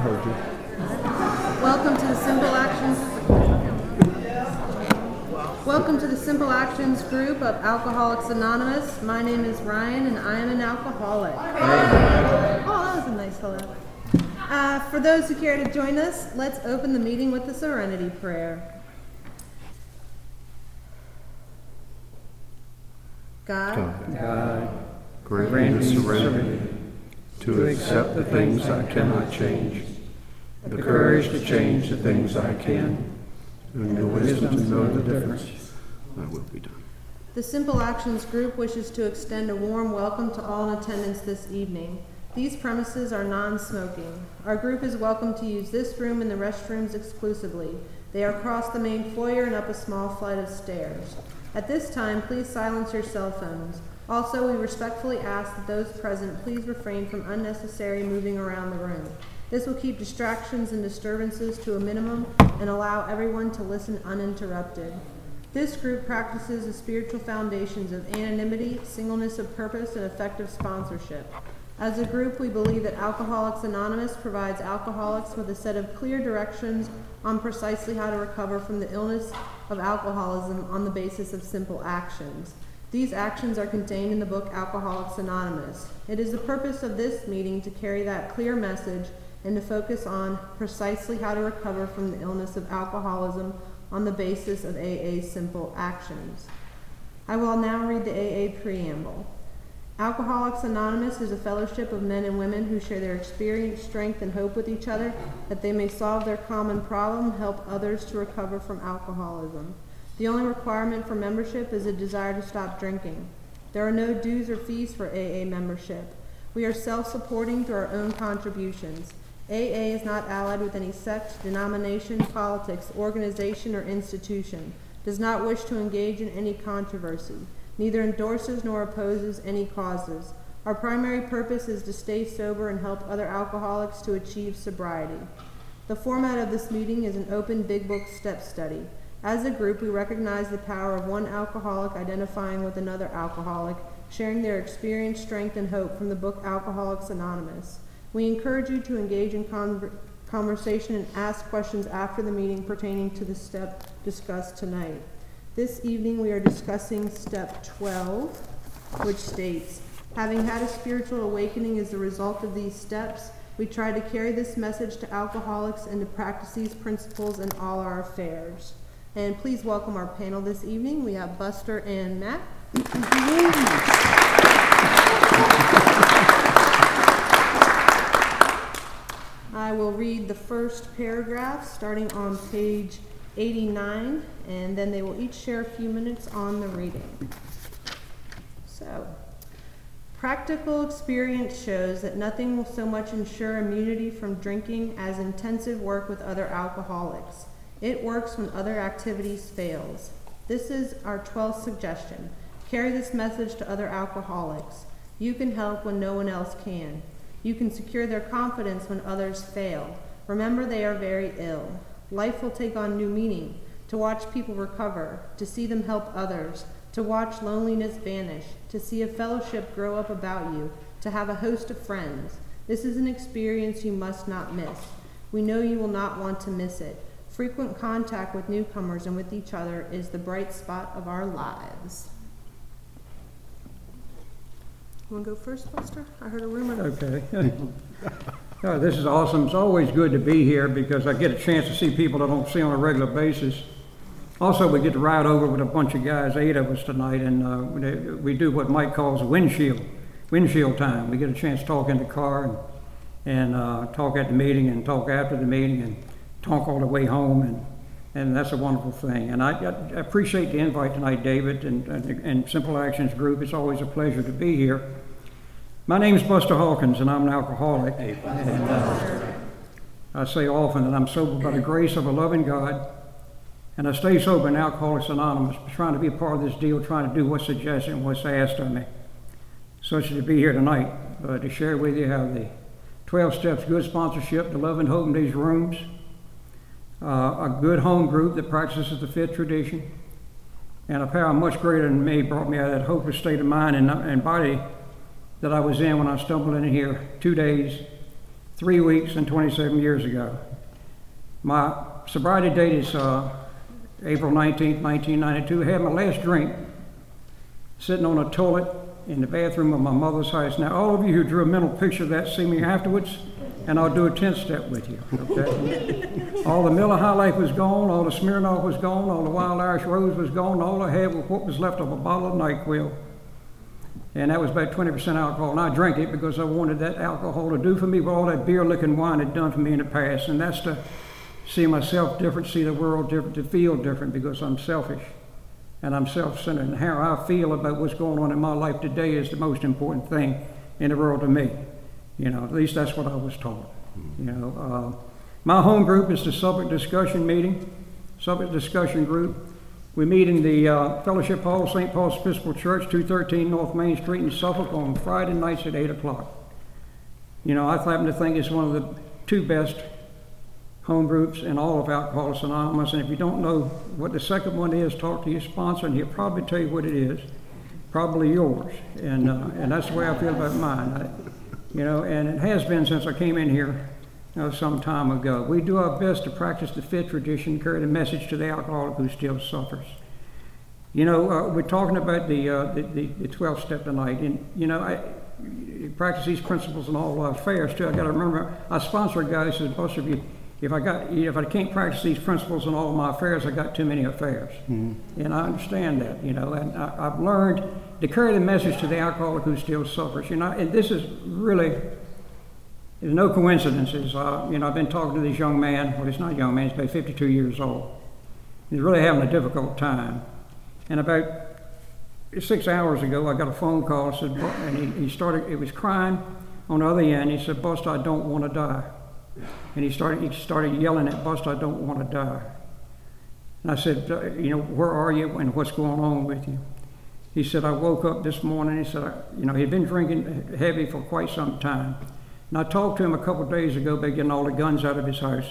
heard you. Welcome to the Simple Actions group of Alcoholics Anonymous. My name is Ryan, and I am an alcoholic. Hey. Oh, that was a nice hello. For those who care to join us, let's open the meeting with the Serenity Prayer. God, grant me serenity to accept the things I cannot change, the courage to change the things I can, and the wisdom to know the difference. That will be done. The Simple Actions group wishes to extend a warm welcome to all in attendance this evening. These premises are non-smoking. Our group is welcome to use this room and the restrooms exclusively. They are across the main foyer and up a small flight of stairs. At this time, please silence your cell phones. Also, we respectfully ask that those present please refrain from unnecessary moving around the room. This will keep distractions and disturbances to a minimum and allow everyone to listen uninterrupted. This group practices the spiritual foundations of anonymity, singleness of purpose, and effective sponsorship. As a group, we believe that Alcoholics Anonymous provides alcoholics with a set of clear directions on precisely how to recover from the illness of alcoholism on the basis of simple actions. These actions are contained in the book Alcoholics Anonymous. It is the purpose of this meeting to carry that clear message and to focus on precisely how to recover from the illness of alcoholism on the basis of AA's simple actions. I will now read the AA preamble. Alcoholics Anonymous is a fellowship of men and women who share their experience, strength, and hope with each other that they may solve their common problem and help others to recover from alcoholism. The only requirement for membership is a desire to stop drinking. There are no dues or fees for AA membership. We are self-supporting through our own contributions. AA is not allied with any sect, denomination, politics, organization, or institution, does not wish to engage in any controversy, neither endorses nor opposes any causes. Our primary purpose is to stay sober and help other alcoholics to achieve sobriety. The format of this meeting is an open Big Book step study. As a group, we recognize the power of one alcoholic identifying with another alcoholic, sharing their experience, strength, and hope from the book Alcoholics Anonymous. We encourage you to engage in conversation and ask questions after the meeting pertaining to the step discussed tonight. This evening we are discussing step 12, which states, having had a spiritual awakening as the result of these steps, we try to carry this message to alcoholics and to practice these principles in all our affairs. And please welcome our panel this evening. We have Buster and Matt. I will read the first paragraph starting on page 89, and then they will each share a few minutes on the reading. So, practical experience shows that nothing will so much ensure immunity from drinking as intensive work with other alcoholics. It works when other activities fails. This is our 12th suggestion. Carry this message to other alcoholics. You can help when no one else can. You can secure their confidence when others fail. Remember, they are very ill. Life will take on new meaning. To watch people recover, to see them help others, to watch loneliness vanish, to see a fellowship grow up about you, to have a host of friends. This is an experience you must not miss. We know you will not want to miss it. Frequent contact with newcomers and with each other is the bright spot of our lives. You want to go first, Buster? I heard a rumor. Okay. This is awesome. It's always good to be here because I get a chance to see people I don't see on a regular basis. Also, we get to ride over with a bunch of guys, 8 of us tonight, and we do what Mike calls windshield time. We get a chance to talk in the car and talk at the meeting and talk after the meeting and talk all the way home, and that's a wonderful thing. And I appreciate the invite tonight, David, and Simple Actions Group. It's always a pleasure to be here. My name is Buster Hawkins, and I'm an alcoholic. And I say often that I'm sober by the grace of a loving God, and I stay sober in Alcoholics Anonymous, trying to be a part of this deal, trying to do what's suggested and what's asked of me. Such to be here tonight, to share with you how the 12 Steps Good sponsorship, the love and hope in these rooms, a good home group that practices the fifth tradition, and a power much greater than me brought me out of that hopeless state of mind and body that I was in when I stumbled in here 2 days 3 weeks and 27 years ago. My sobriety date is April 19th, 1992. I had my last drink sitting on a toilet in the bathroom of my mother's house. Now, all of you who drew a mental picture of that, see me afterwards, and I'll do a 10-step with you, okay? All the Miller High Life was gone, all the Smirnoff was gone, all the Wild Irish Rose was gone, all I had was what was left of a bottle of NyQuil. And that was about 20% alcohol. And I drank it because I wanted that alcohol to do for me what all that beer, liquor, and wine had done for me in the past. And that's to see myself different, see the world different, to feel different, because I'm selfish and I'm self-centered. And how I feel about what's going on in my life today is the most important thing in the world to me. You know, at least that's what I was taught. You know, my home group is the Suffolk Discussion Group. We meet in the Fellowship Hall, St. Paul's Episcopal Church, 213 North Main Street in Suffolk on Friday nights at 8 o'clock. You know, I happen to think it's one of the two best home groups in all of Alcoholics Anonymous. And if you don't know what the second one is, talk to your sponsor and he'll probably tell you what it is. Probably yours. And that's the way I feel about mine. You know, and it has been since I came in here some time ago. We do our best to practice the fifth tradition, carry the message to the alcoholic who still suffers. You know, we're talking about the 12th step tonight, and you know, I practice these principles in all affairs too. I got to remember, I sponsor a guy who says, "Buster, if I can't practice these principles in all of my affairs, I got too many affairs." Mm-hmm. And I understand that, you know, and I've learned to carry the message to the alcoholic who still suffers. You know, and this is really. There's no coincidences. You know, I've been talking to this young man. Well, he's not a young man. He's about 52 years old. He's really having a difficult time. And about 6 hours ago, I got a phone call. Said, and he started. It was crying on the other end. He said, "Buster, I don't want to die." And he started yelling at Buster, "I don't want to die." And I said, "You know, where are you and what's going on with you?" He said, "I woke up this morning." He said, "You know, he'd been drinking heavy for quite some time." And I talked to him a couple of days ago about getting all the guns out of his house,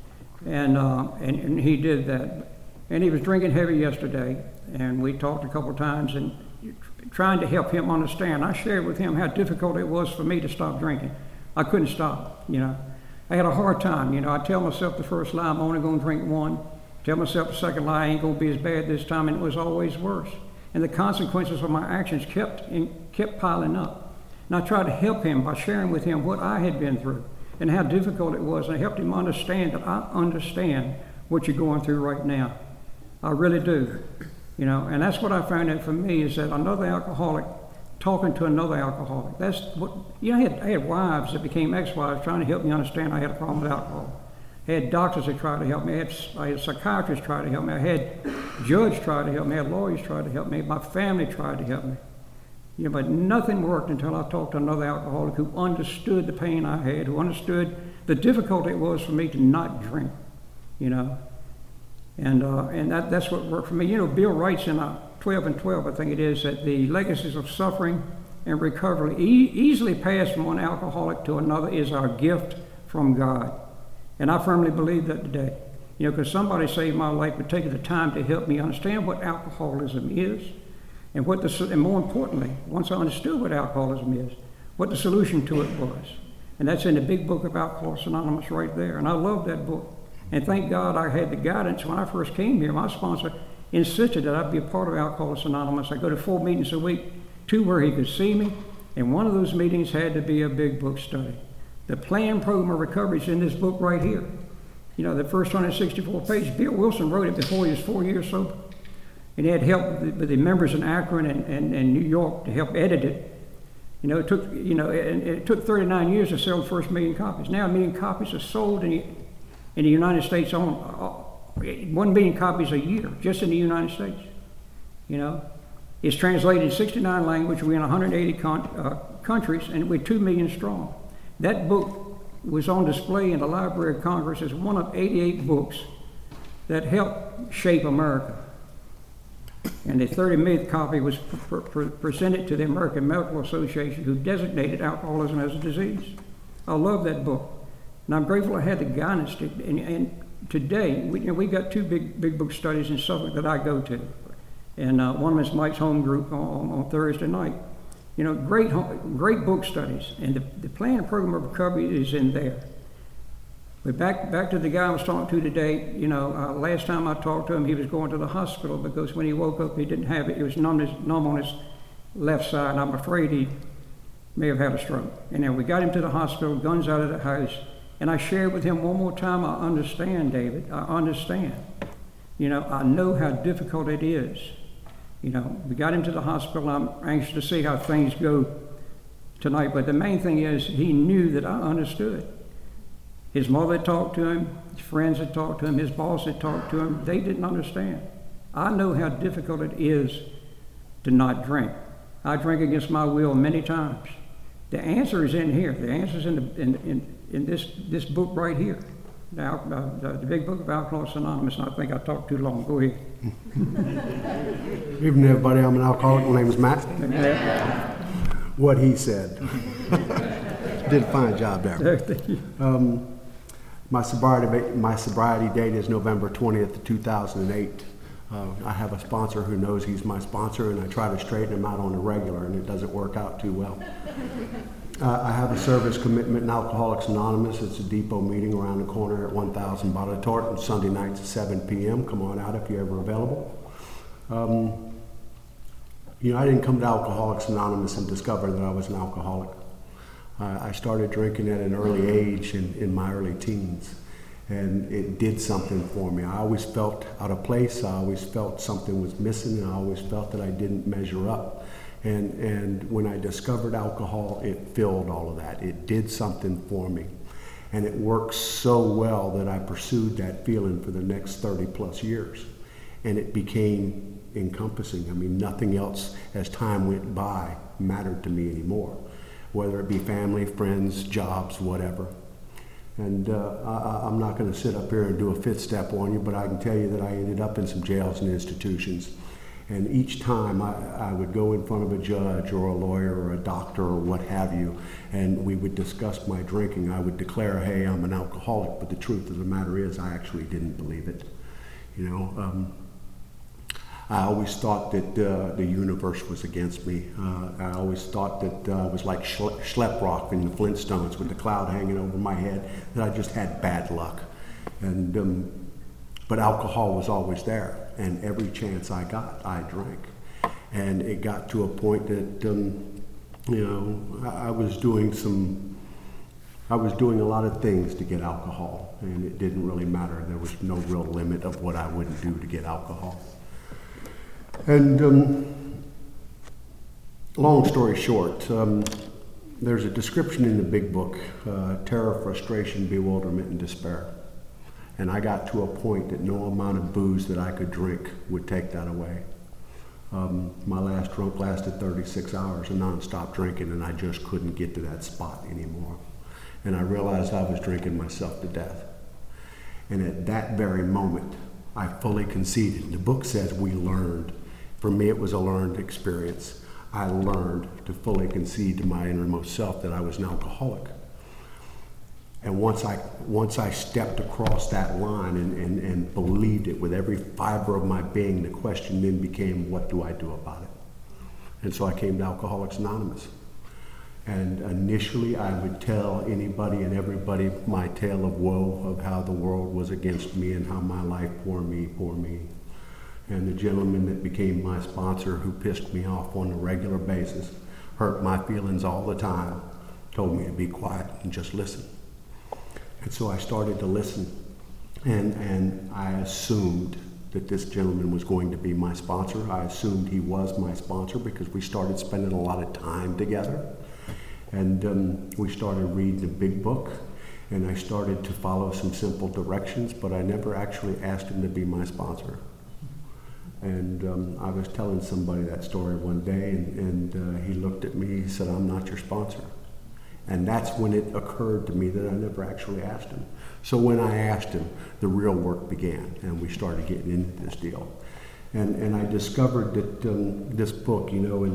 and he did that. And he was drinking heavy yesterday, and we talked a couple of times and trying to help him understand. I shared with him how difficult it was for me to stop drinking. I couldn't stop, you know. I had a hard time, you know. I tell myself the first lie, I'm only going to drink one. Tell myself the second lie, I ain't going to be as bad this time, and it was always worse. And the consequences of my actions kept piling up. And I tried to help him by sharing with him what I had been through and how difficult it was. And I helped him understand that I understand what you're going through right now. I really do. You know, and that's what I found out for me is that another alcoholic talking to another alcoholic. That's what, you know, I had wives that became ex-wives trying to help me understand I had a problem with alcohol. I had doctors that tried to help me. I had psychiatrists try to help me. I had judges try to help me. I had lawyers try to help me. My family tried to help me. You know, but nothing worked until I talked to another alcoholic who understood the pain I had, who understood the difficulty it was for me to not drink, you know. And that's what worked for me. You know, Bill writes in 12 and 12, I think it is, that the legacies of suffering and recovery easily passed from one alcoholic to another is our gift from God. And I firmly believe that today. You know, because somebody saved my life for taking the time to help me understand what alcoholism is. And and more importantly, once I understood what alcoholism is, what the solution to it was. And that's in the big book of Alcoholics Anonymous right there. And I love that book. And thank God I had the guidance. When I first came here, my sponsor insisted that I be a part of Alcoholics Anonymous. I go to 4 meetings a week, 2 where he could see me. And one of those meetings had to be a big book study. The plan, program of recovery is in this book right here. You know, the first 164 pages. Bill Wilson wrote it before he was 4 years sober. And he had help with the members in Akron and New York to help edit it. You know, it took 39 years to sell the first 1 million copies. Now 1 million copies are sold in the United States on 1 million copies a year, just in the United States. You know, it's translated in 69 languages. We're in 180 countries, and we're 2 million strong. That book was on display in the Library of Congress as one of 88 books that helped shape America. And the 30 millionth copy was presented to the American Medical Association, who designated alcoholism as a disease. I love that book. And I'm grateful I had the guidance to, and today, we got 2 big book studies in Suffolk that I go to. And one of them is Mike's home group on Thursday night. great book studies, and the plan and program of recovery is in there. But back to the guy I was talking to today, last time I talked to him, he was going to the hospital because when he woke up, he didn't have it. It was numb on his left side, and I'm afraid he may have had a stroke. And then we got him to the hospital, guns out of the house, and I shared with him one more time, I understand, David, I understand. I know how difficult it is. We got him to the hospital. I'm anxious to see how things go tonight, but the main thing is he knew that I understood. His mother had talked to him, his friends had talked to him, his boss had talked to him. They didn't understand. I know how difficult it is to not drink. I drink against my will many times. The answer is in here. The answer is in this book right here, the big book of Alcoholics Anonymous. And I think I talked too long. Go ahead. Good evening, everybody. I'm an alcoholic. My name is Matt. What he said. Did a fine job there. My sobriety date is November 20th, 2008. I have a sponsor who knows he's my sponsor, and I try to straighten him out on the regular, and it doesn't work out too well. I have a service commitment in Alcoholics Anonymous. It's a depot meeting around the corner at 1000 Bottle on Sunday nights at 7 p.m. Come on out if you're ever available. I didn't come to Alcoholics Anonymous and discover that I was an alcoholic. I started drinking at an early age in my early teens, and it did something for me. I always felt out of place. I always felt something was missing, and I always felt that I didn't measure up. And when I discovered alcohol, it filled all of that. It did something for me. And it worked so well that I pursued that feeling for the next 30 plus years. And it became encompassing. I mean, nothing else as time went by mattered to me anymore, whether it be family, friends, jobs, whatever. And I'm not going to sit up here and do a fifth step on you, but I can tell you that I ended up in some jails and institutions. And each time I would go in front of a judge or a lawyer or a doctor or what have you, and we would discuss my drinking. I would declare, hey, I'm an alcoholic, but the truth of the matter is I actually didn't believe it. I always thought that the universe was against me. I always thought that I was like Schleprock in the Flintstones with the cloud hanging over my head, that I just had bad luck. But alcohol was always there, and every chance I got, I drank. And it got to a point that, I was doing a lot of things to get alcohol, and it didn't really matter. There was no real limit of what I wouldn't do to get alcohol. And long story short, there's a description in the big book, terror, frustration, bewilderment, and despair. And I got to a point that no amount of booze that I could drink would take that away. My last drunk lasted 36 hours of nonstop drinking, and I just couldn't get to that spot anymore. And I realized I was drinking myself to death. And at that very moment, I fully conceded. The book says we learned. For me, it was a learned experience. I learned to fully concede to my innermost self that I was an alcoholic. And once I stepped across that line and believed it with every fiber of my being, the question then became, what do I do about it? And so I came to Alcoholics Anonymous. And initially I would tell anybody and everybody my tale of woe, of how the world was against me and how my life, poor me, poor me. And the gentleman that became my sponsor, who pissed me off on a regular basis, hurt my feelings all the time, told me to be quiet and just listen. And so I started to listen, and I assumed that this gentleman was going to be my sponsor. I assumed he was my sponsor because we started spending a lot of time together. And we started reading the big book, and I started to follow some simple directions, but I never actually asked him to be my sponsor. And I was telling somebody that story one day, and he looked at me, he said, I'm not your sponsor. And that's when it occurred to me that I never actually asked him. So when I asked him, the real work began, and we started getting into this deal. And I discovered that this book,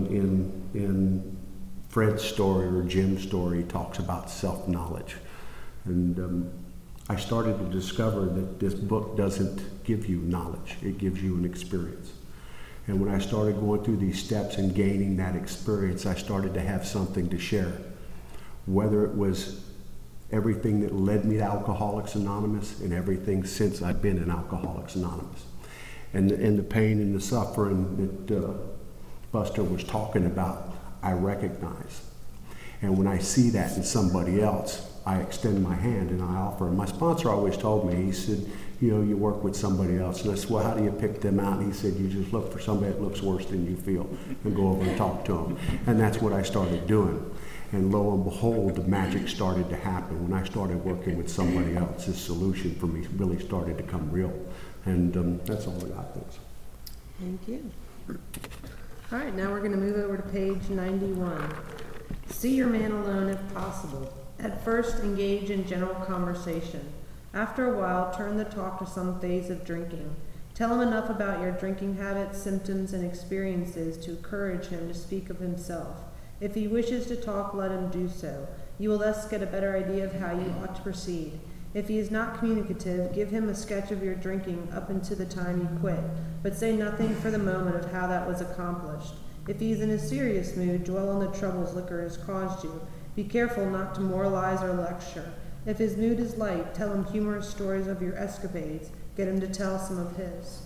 in Fred's story or Jim's story, he talks about self-knowledge. And I started to discover that this book doesn't give you knowledge, it gives you an experience. And when I started going through these steps and gaining that experience, I started to have something to share. Whether it was everything that led me to Alcoholics Anonymous and everything since I've been in Alcoholics Anonymous. And the pain and the suffering that Buster was talking about, I recognize. And when I see that in somebody else, I extend my hand and I offer. And my sponsor always told me, he said, you know, you work with somebody else. And I said, well, how do you pick them out? And he said, you just look for somebody that looks worse than you feel and go over and talk to them. And that's what I started doing. And lo and behold, the magic started to happen. When I started working with somebody else, this solution for me really started to come real. And that's all I got. Thanks. Thank you. All right, now we're going to move over to page 91. See your man alone if possible. At first, engage in general conversation. After a while, turn the talk to some phase of drinking. Tell him enough about your drinking habits, symptoms, and experiences to encourage him to speak of himself. If he wishes to talk, let him do so. You will thus get a better idea of how you ought to proceed. If he is not communicative, give him a sketch of your drinking up until the time you quit, but say nothing for the moment of how that was accomplished. If he is in a serious mood, dwell on the troubles liquor has caused you. Be careful not to moralize or lecture. If his mood is light, tell him humorous stories of your escapades. Get him to tell some of his.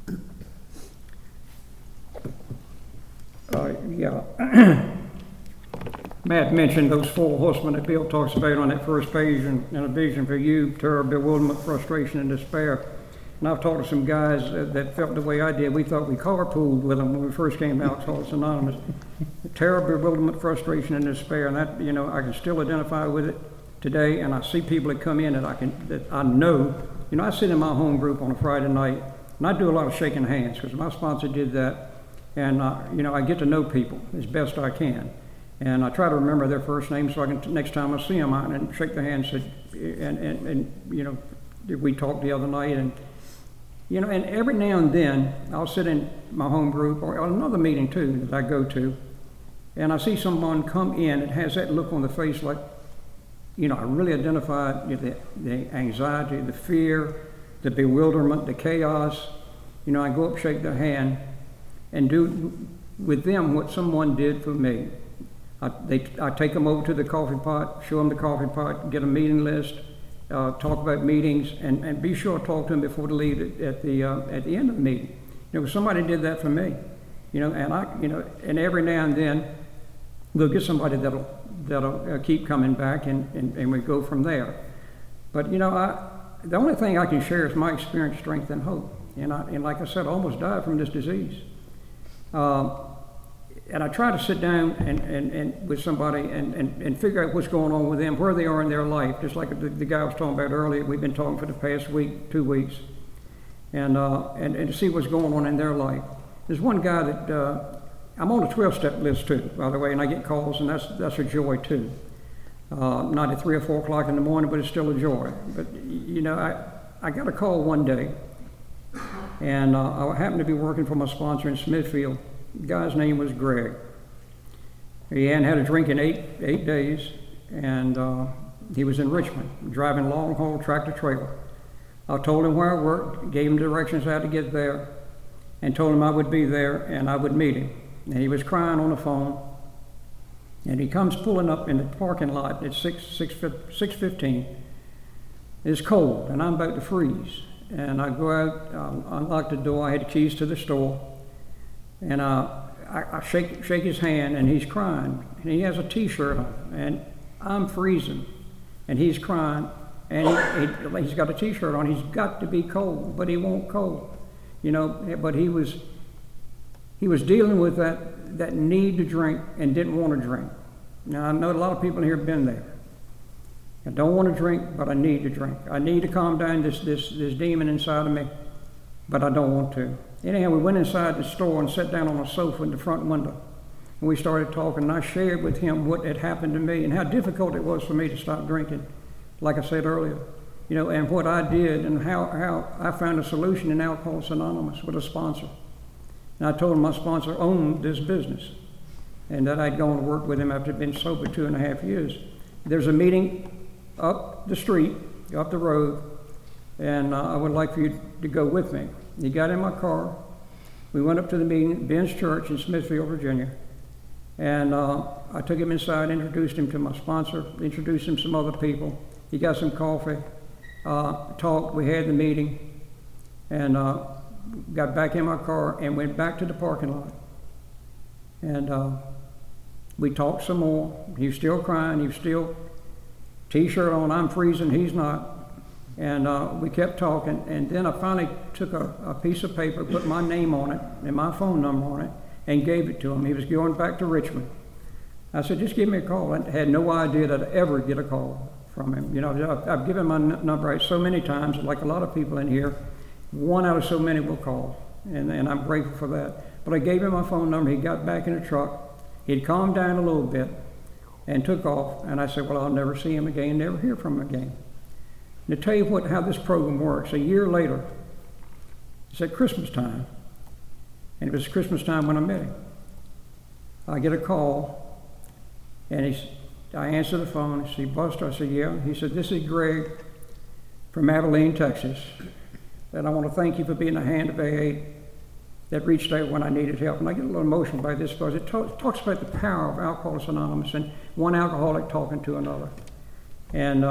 Matt mentioned those 4 horsemen that Bill talks about on that first page, and a vision for you, terror, bewilderment, frustration, and despair. And I've talked to some guys that felt the way I did. We thought we carpooled with them when we first came to Alcoholics Anonymous. Terror, bewilderment, frustration, and despair. And that, you know, I can still identify with it today. And I see people that come in that I know. You know, I sit in my home group on a Friday night, and I do a lot of shaking hands because my sponsor did that. And, you know, I get to know people as best I can. And I try to remember their first name so I can, next time I see them, I can shake their hand and you know, we talked the other night. And, you know, and every now and then I'll sit in my home group or another meeting too that I go to, and I see someone come in that has that look on the face like, you know, I really identify the anxiety, the fear, the bewilderment, the chaos. You know, I go up, shake their hand, and do with them what someone did for me. I take them over to the coffee pot, show them the coffee pot, get a meeting list, talk about meetings, and be sure to talk to them before they leave at the end of the meeting. You know, somebody did that for me. You know, and every now and then we'll get somebody that'll keep coming back, and we go from there. But you know, the only thing I can share is my experience, strength, and hope. And like I said, I almost died from this disease. And I try to sit down and with somebody and figure out what's going on with them, where they are in their life. Just like the guy I was talking about earlier, we've been talking for the past week, 2 weeks, and to see what's going on in their life. There's one guy that I'm on a 12-step list too, by the way, and I get calls, and that's a joy too. Not at 3 or 4 o'clock in the morning, but it's still a joy. But you know, I got a call one day, and I happened to be working for my sponsor in Smithfield. The guy's name was Greg. He hadn't had a drink in eight days, and he was in Richmond, driving long-haul tractor-trailer. I told him where I worked, gave him directions how to get there, and told him I would be there and I would meet him. And he was crying on the phone, and he comes pulling up in the parking lot at 6:15. It's cold, and I'm about to freeze. And I go out, unlock the door. I had the keys to the store. And I shake his hand, and he's crying. And he has a T-shirt on, and I'm freezing, and he's crying, and he's got a T-shirt on. He's got to be cold, but he won't cold, you know. But he was dealing with that need to drink and didn't want to drink. Now I know a lot of people here have been there. I don't want to drink, but I need to drink. I need to calm down this demon inside of me, but I don't want to. Anyhow, we went inside the store and sat down on a sofa in the front window. And we started talking, and I shared with him what had happened to me and how difficult it was for me to stop drinking, like I said earlier. You know, and what I did and how I found a solution in Alcoholics Anonymous with a sponsor. And I told him my sponsor owned this business and that I'd gone to work with him after being sober 2.5 years. There's a meeting up the street, up the road, and I would like for you to go with me. He got in my car, We went up to the meeting at Ben's Church in Smithfield, Virginia. And I took him inside, introduced him to my sponsor, introduced him to some other people. He got some coffee, talked, we had the meeting, and got back in my car and went back to the parking lot. And we talked some more. He was still crying, he was still t-shirt on, I'm freezing, he's not. And we kept talking, and then I finally took a piece of paper, put my name on it and my phone number on it, and gave it to him. He was going back to Richmond. I said, just give me a call. I had no idea that I'd ever get a call from him. You know, I've given my number out so many times, like a lot of people in here, one out of so many will call, and I'm grateful for that. But I gave him my phone number. He got back in the truck. He'd calmed down a little bit and took off, and I said, well, I'll never see him again, never hear from him again. And to tell you how this program works, a year later, it's at Christmas time, and it was Christmas time when I met him. I get a call, and I answer the phone. He said, Buster? I said, yeah. He said, this is Greg from Abilene, Texas, and I want to thank you for being a hand of AA that reached out when I needed help. And I get a little emotional by this because it talks about the power of Alcoholics Anonymous and one alcoholic talking to another. And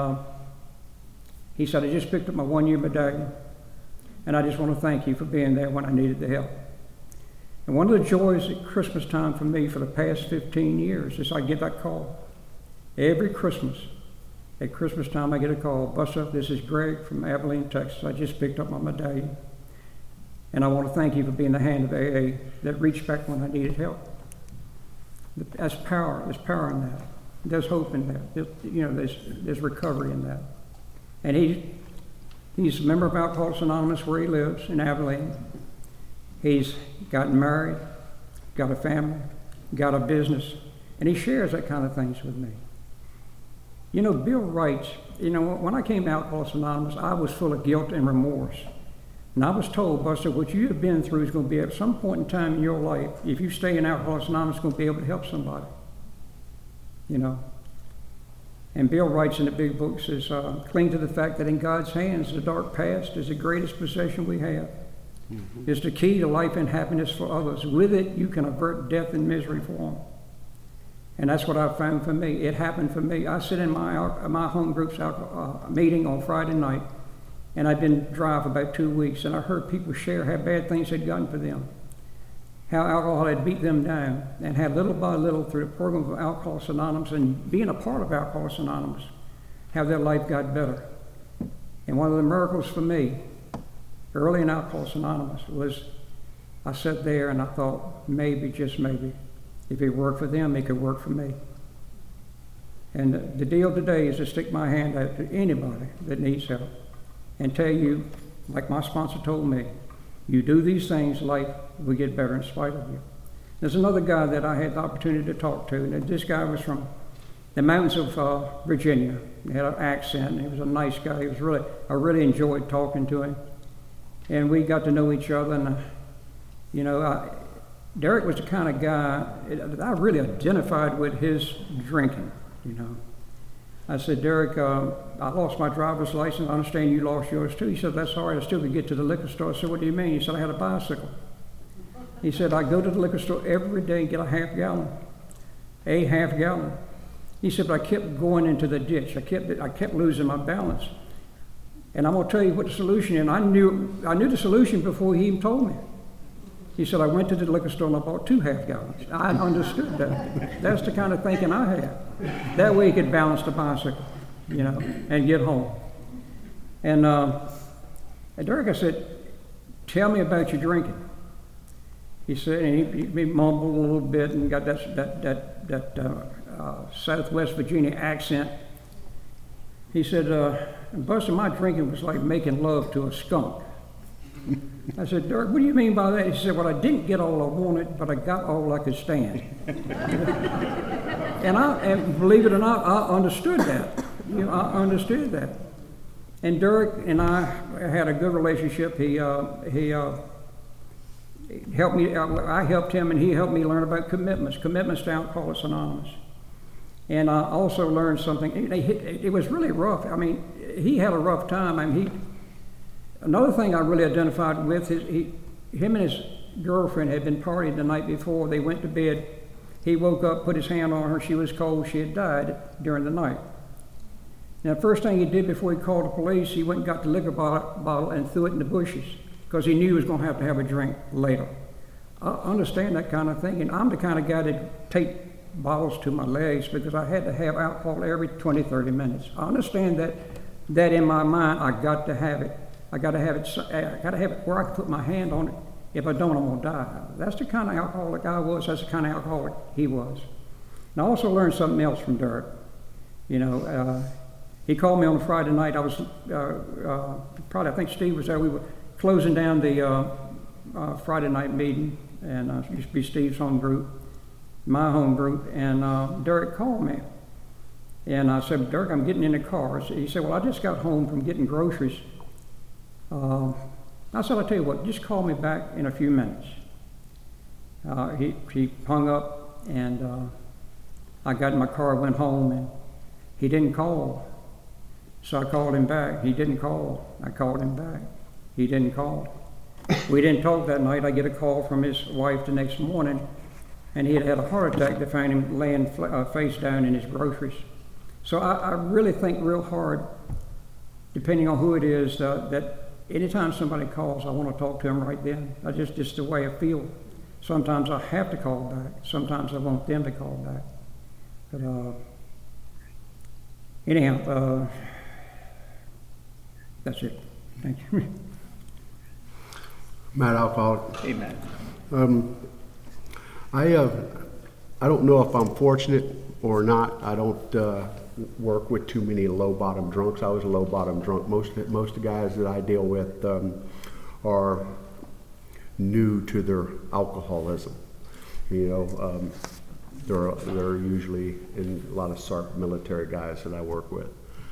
he said, I just picked up my 1-year medallion, and I just want to thank you for being there when I needed the help. And one of the joys at Christmas time for me for the past 15 years is I get that call. Every Christmas, at Christmas time, I get a call. Buster, this is Greg from Abilene, Texas. I just picked up my medallion. And I want to thank you for being the hand of AA that reached back when I needed help. That's power. There's power in that. There's hope in that. There's recovery in that. And he's a member of Alcoholics Anonymous where he lives in Abilene. He's gotten married, got a family, got a business, and he shares that kind of things with me. You know, Bill writes, when I came to Alcoholics Anonymous, I was full of guilt and remorse. And I was told, Buster, what you have been through is going to be at some point in time in your life, if you stay in Alcoholics Anonymous, going to be able to help somebody. And Bill writes in the big book, says, cling to the fact that in God's hands, the dark past is the greatest possession we have. Mm-hmm. It's the key to life and happiness for others. With it, you can avert death and misery for them. And that's what I found for me. It happened for me. I sit in my home group's meeting on Friday night, and I'd been dry for about 2 weeks, and I heard people share how bad things had gotten for them, how alcohol had beat them down, and how little by little through the program of Alcoholics Anonymous and being a part of Alcoholics Anonymous, how their life got better. And one of the miracles for me, early in Alcoholics Anonymous, was I sat there and I thought, maybe, just maybe, if it worked for them, it could work for me. And the deal today is to stick my hand out to anybody that needs help and tell you, like my sponsor told me, you do these things, life will get better in spite of you. There's another guy that I had the opportunity to talk to, and this guy was from the mountains of Virginia. He had an accent, he was a nice guy. I really enjoyed talking to him. And we got to know each other, and Derek was the kind of guy that I really identified with his drinking, I said, Derek, I lost my driver's license. I understand you lost yours too. He said, that's all right. I still could get to the liquor store. I said, what do you mean? He said, I had a bicycle. He said, I go to the liquor store every day and get a half gallon. He said, but I kept going into the ditch. I kept losing my balance. And I'm going to tell you what the solution is. I knew the solution before he even told me. He said, I went to the liquor store and I bought 2 half gallons. I understood that. That's the kind of thinking I had. That way he could balance the bicycle, and get home. And Derek, I said, tell me about your drinking. He said, and he mumbled a little bit and got that Southwest Virginia accent. He said, Buster, my drinking was like making love to a skunk. I said, Derek, what do you mean by that? He said, well, I didn't get all I wanted, but I got all I could stand. and believe it or not, I understood that. I understood that. And Derek and I had a good relationship. He helped me. I helped him, and he helped me learn about commitments to Alcoholics Anonymous. And I also learned something. It was really rough. I mean, he had a rough time. Another thing I really identified with is him and girlfriend had been partying the night before. They went to bed. He woke up, put his hand on her. She was cold. She had died during the night. Now, the first thing he did before he called the police, he went and got the liquor bottle and threw it in the bushes because he knew he was going to have a drink later. I understand that kind of thing, and I'm the kind of guy that take bottles to my legs because I had to have alcohol every 20, 30 minutes. I understand that in my mind, I got to have it. I got to have it where I can put my hand on it. If I don't, I'm going to die. That's the kind of alcoholic I was. That's the kind of alcoholic he was. And I also learned something else from Dirk. You know, he called me on a Friday night. I was probably, I think Steve was there. We were closing down the Friday night meeting, and it used to be Steve's home group, my home group, and Dirk called me. And I said, Dirk, I'm getting in the car. He said, well, I just got home from getting groceries. I said, I'll tell you what, just call me back in a few minutes. He hung up, and I got in my car, went home, and he didn't call. So I called him back. He didn't call. I called him back. He didn't call. We didn't talk that night. I get a call from his wife the next morning, and he had had a heart attack. They found him laying face down in his groceries. So I really think real hard, depending on who it is, that anytime somebody calls, I want to talk to them right then. That's just the way I feel. Sometimes I have to call back. Sometimes I want them to call back. But anyhow, that's it. Thank you. Mad alcoholic. Amen. I don't know if I'm fortunate or not. I don't work with too many low-bottom drunks. I was a low-bottom drunk. Most of the guys that I deal with are new to their alcoholism. You know, they're usually in a lot of SARP military guys that I work with.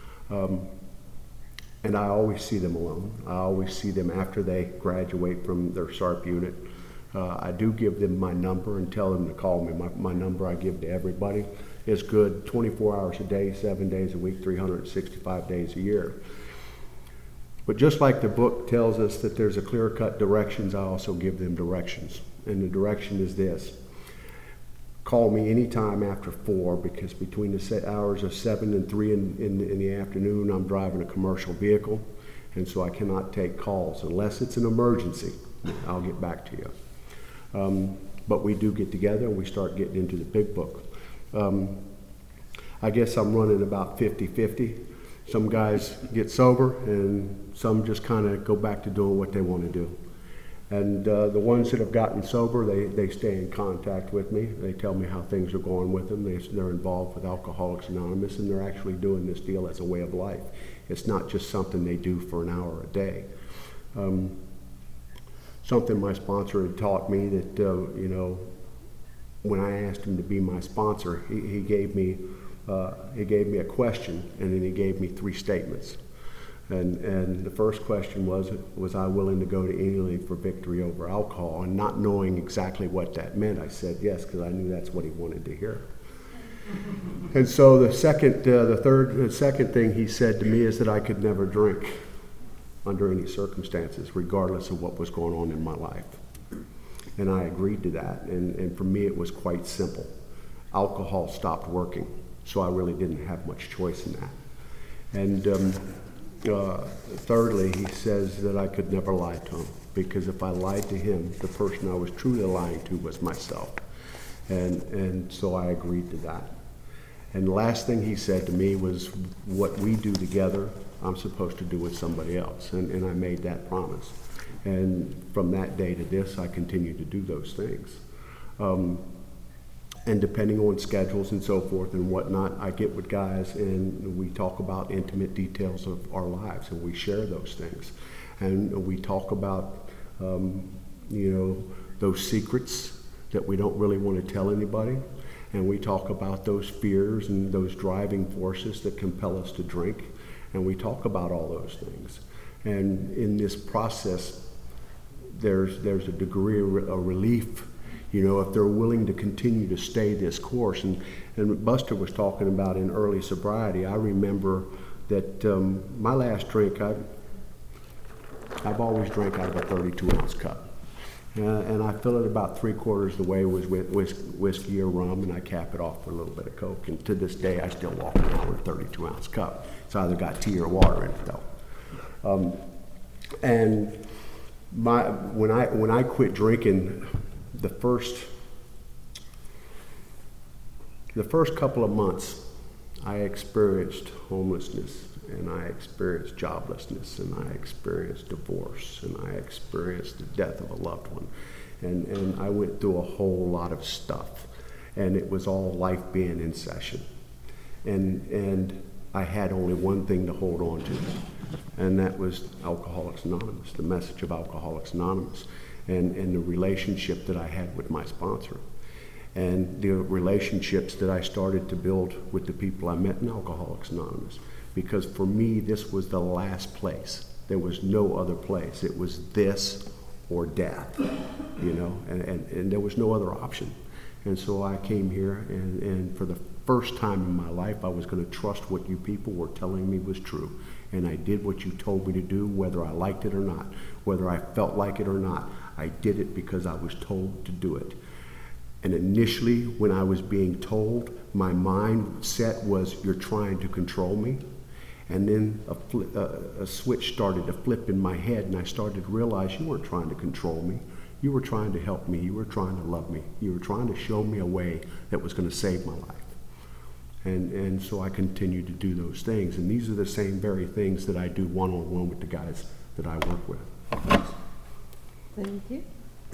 And I always see them alone. I always see them after they graduate from their SARP unit. I do give them my number and tell them to call me. My number I give to everybody is good 24 hours a day, 7 days a week, 365 days a year. But just like the book tells us that there's a clear-cut directions, I also give them directions. And the direction is this. Call me anytime after 4, because between the hours of 7 and 3 in the afternoon, I'm driving a commercial vehicle, and so I cannot take calls. Unless it's an emergency, I'll get back to you. But we do get together and we start getting into the big book. I guess I'm running about 50-50. Some guys get sober and some just kind of go back to doing what they want to do. And the ones that have gotten sober, they stay in contact with me. They tell me how things are going with them. They're involved with Alcoholics Anonymous, and they're actually doing this deal as a way of life. It's not just something they do for an hour a day. Something my sponsor had taught me that, you know, when I asked him to be my sponsor, he gave me a question, and then he gave me 3 statements. And the first question was I willing to go to anything for victory over alcohol? And not knowing exactly what that meant, I said yes, because I knew that's what he wanted to hear. And so the second thing he said to me is that I could never drink under any circumstances, regardless of what was going on in my life. And I agreed to that, and for me it was quite simple. Alcohol stopped working, so I really didn't have much choice in that. And thirdly, he says that I could never lie to him, because if I lied to him, the person I was truly lying to was myself. And so I agreed to that. And the last thing he said to me was, what we do together, I'm supposed to do with somebody else. And I made that promise. And from that day to this, I continue to do those things. And depending on schedules and so forth and whatnot, I get with guys and we talk about intimate details of our lives, and we share those things. And we talk about, you know, those secrets that we don't really want to tell anybody. And we talk about those fears and those driving forces that compel us to drink. And we talk about all those things. And in this process, there's a degree of relief, you know, if they're willing to continue to stay this course. And Buster was talking about in early sobriety. I remember that my last drink, I've always drank out of a 32-ounce cup. And I fill it about 3/4 the way with whiskey or rum, and I cap it off with a little bit of Coke. And to this day, I still walk around with a 32-ounce cup. It's either got tea or water in it, though. And when I quit drinking, the first couple of months, I experienced homelessness, and I experienced joblessness, and I experienced divorce, and I experienced the death of a loved one. And I went through a whole lot of stuff, and it was all life being in session. And I had only one thing to hold on to, and that was Alcoholics Anonymous, the message of Alcoholics Anonymous, and the relationship that I had with my sponsor, and the relationships that I started to build with the people I met in Alcoholics Anonymous. Because for me, this was the last place. There was no other place. It was this or death, you know, and there was no other option. And so I came here, and for the first time in my life, I was going to trust what you people were telling me was true. And I did what you told me to do, whether I liked it or not, whether I felt like it or not. I did it because I was told to do it. And initially, when I was being told, my mindset was, you're trying to control me. And then a switch started to flip in my head, and I started to realize you weren't trying to control me. You were trying to help me. You were trying to love me. You were trying to show me a way that was going to save my life. And so I continued to do those things. And these are the same very things that I do one-on-one with the guys that I work with. Thank you.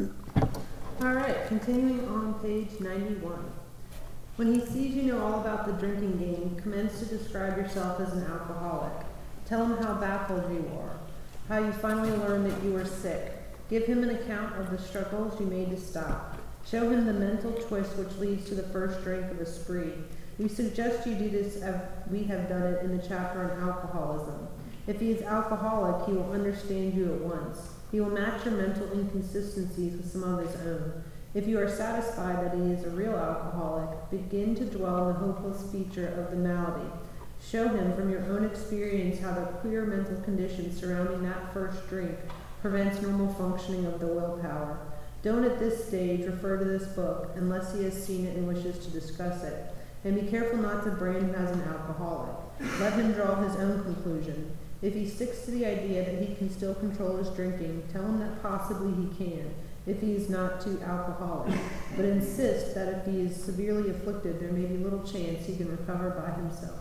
All right, continuing on page 91. When he sees you know all about the drinking game, commence to describe yourself as an alcoholic. Tell him how baffled you are, how you finally learned that you were sick. Give him an account of the struggles you made to stop. Show him the mental twist which leads to the first drink of a spree. We suggest you do this as we have done it in the chapter on alcoholism. If he is alcoholic, he will understand you at once. He will match your mental inconsistencies with some of his own. If you are satisfied that he is a real alcoholic, begin to dwell on the hopeless feature of the malady. Show him from your own experience how the queer mental condition surrounding that first drink prevents normal functioning of the willpower. Don't at this stage refer to this book unless he has seen it and wishes to discuss it. And be careful not to brand him as an alcoholic. Let him draw his own conclusion. If he sticks to the idea that he can still control his drinking, tell him that possibly he can, if he is not too alcoholic, but insist that if he is severely afflicted, there may be little chance he can recover by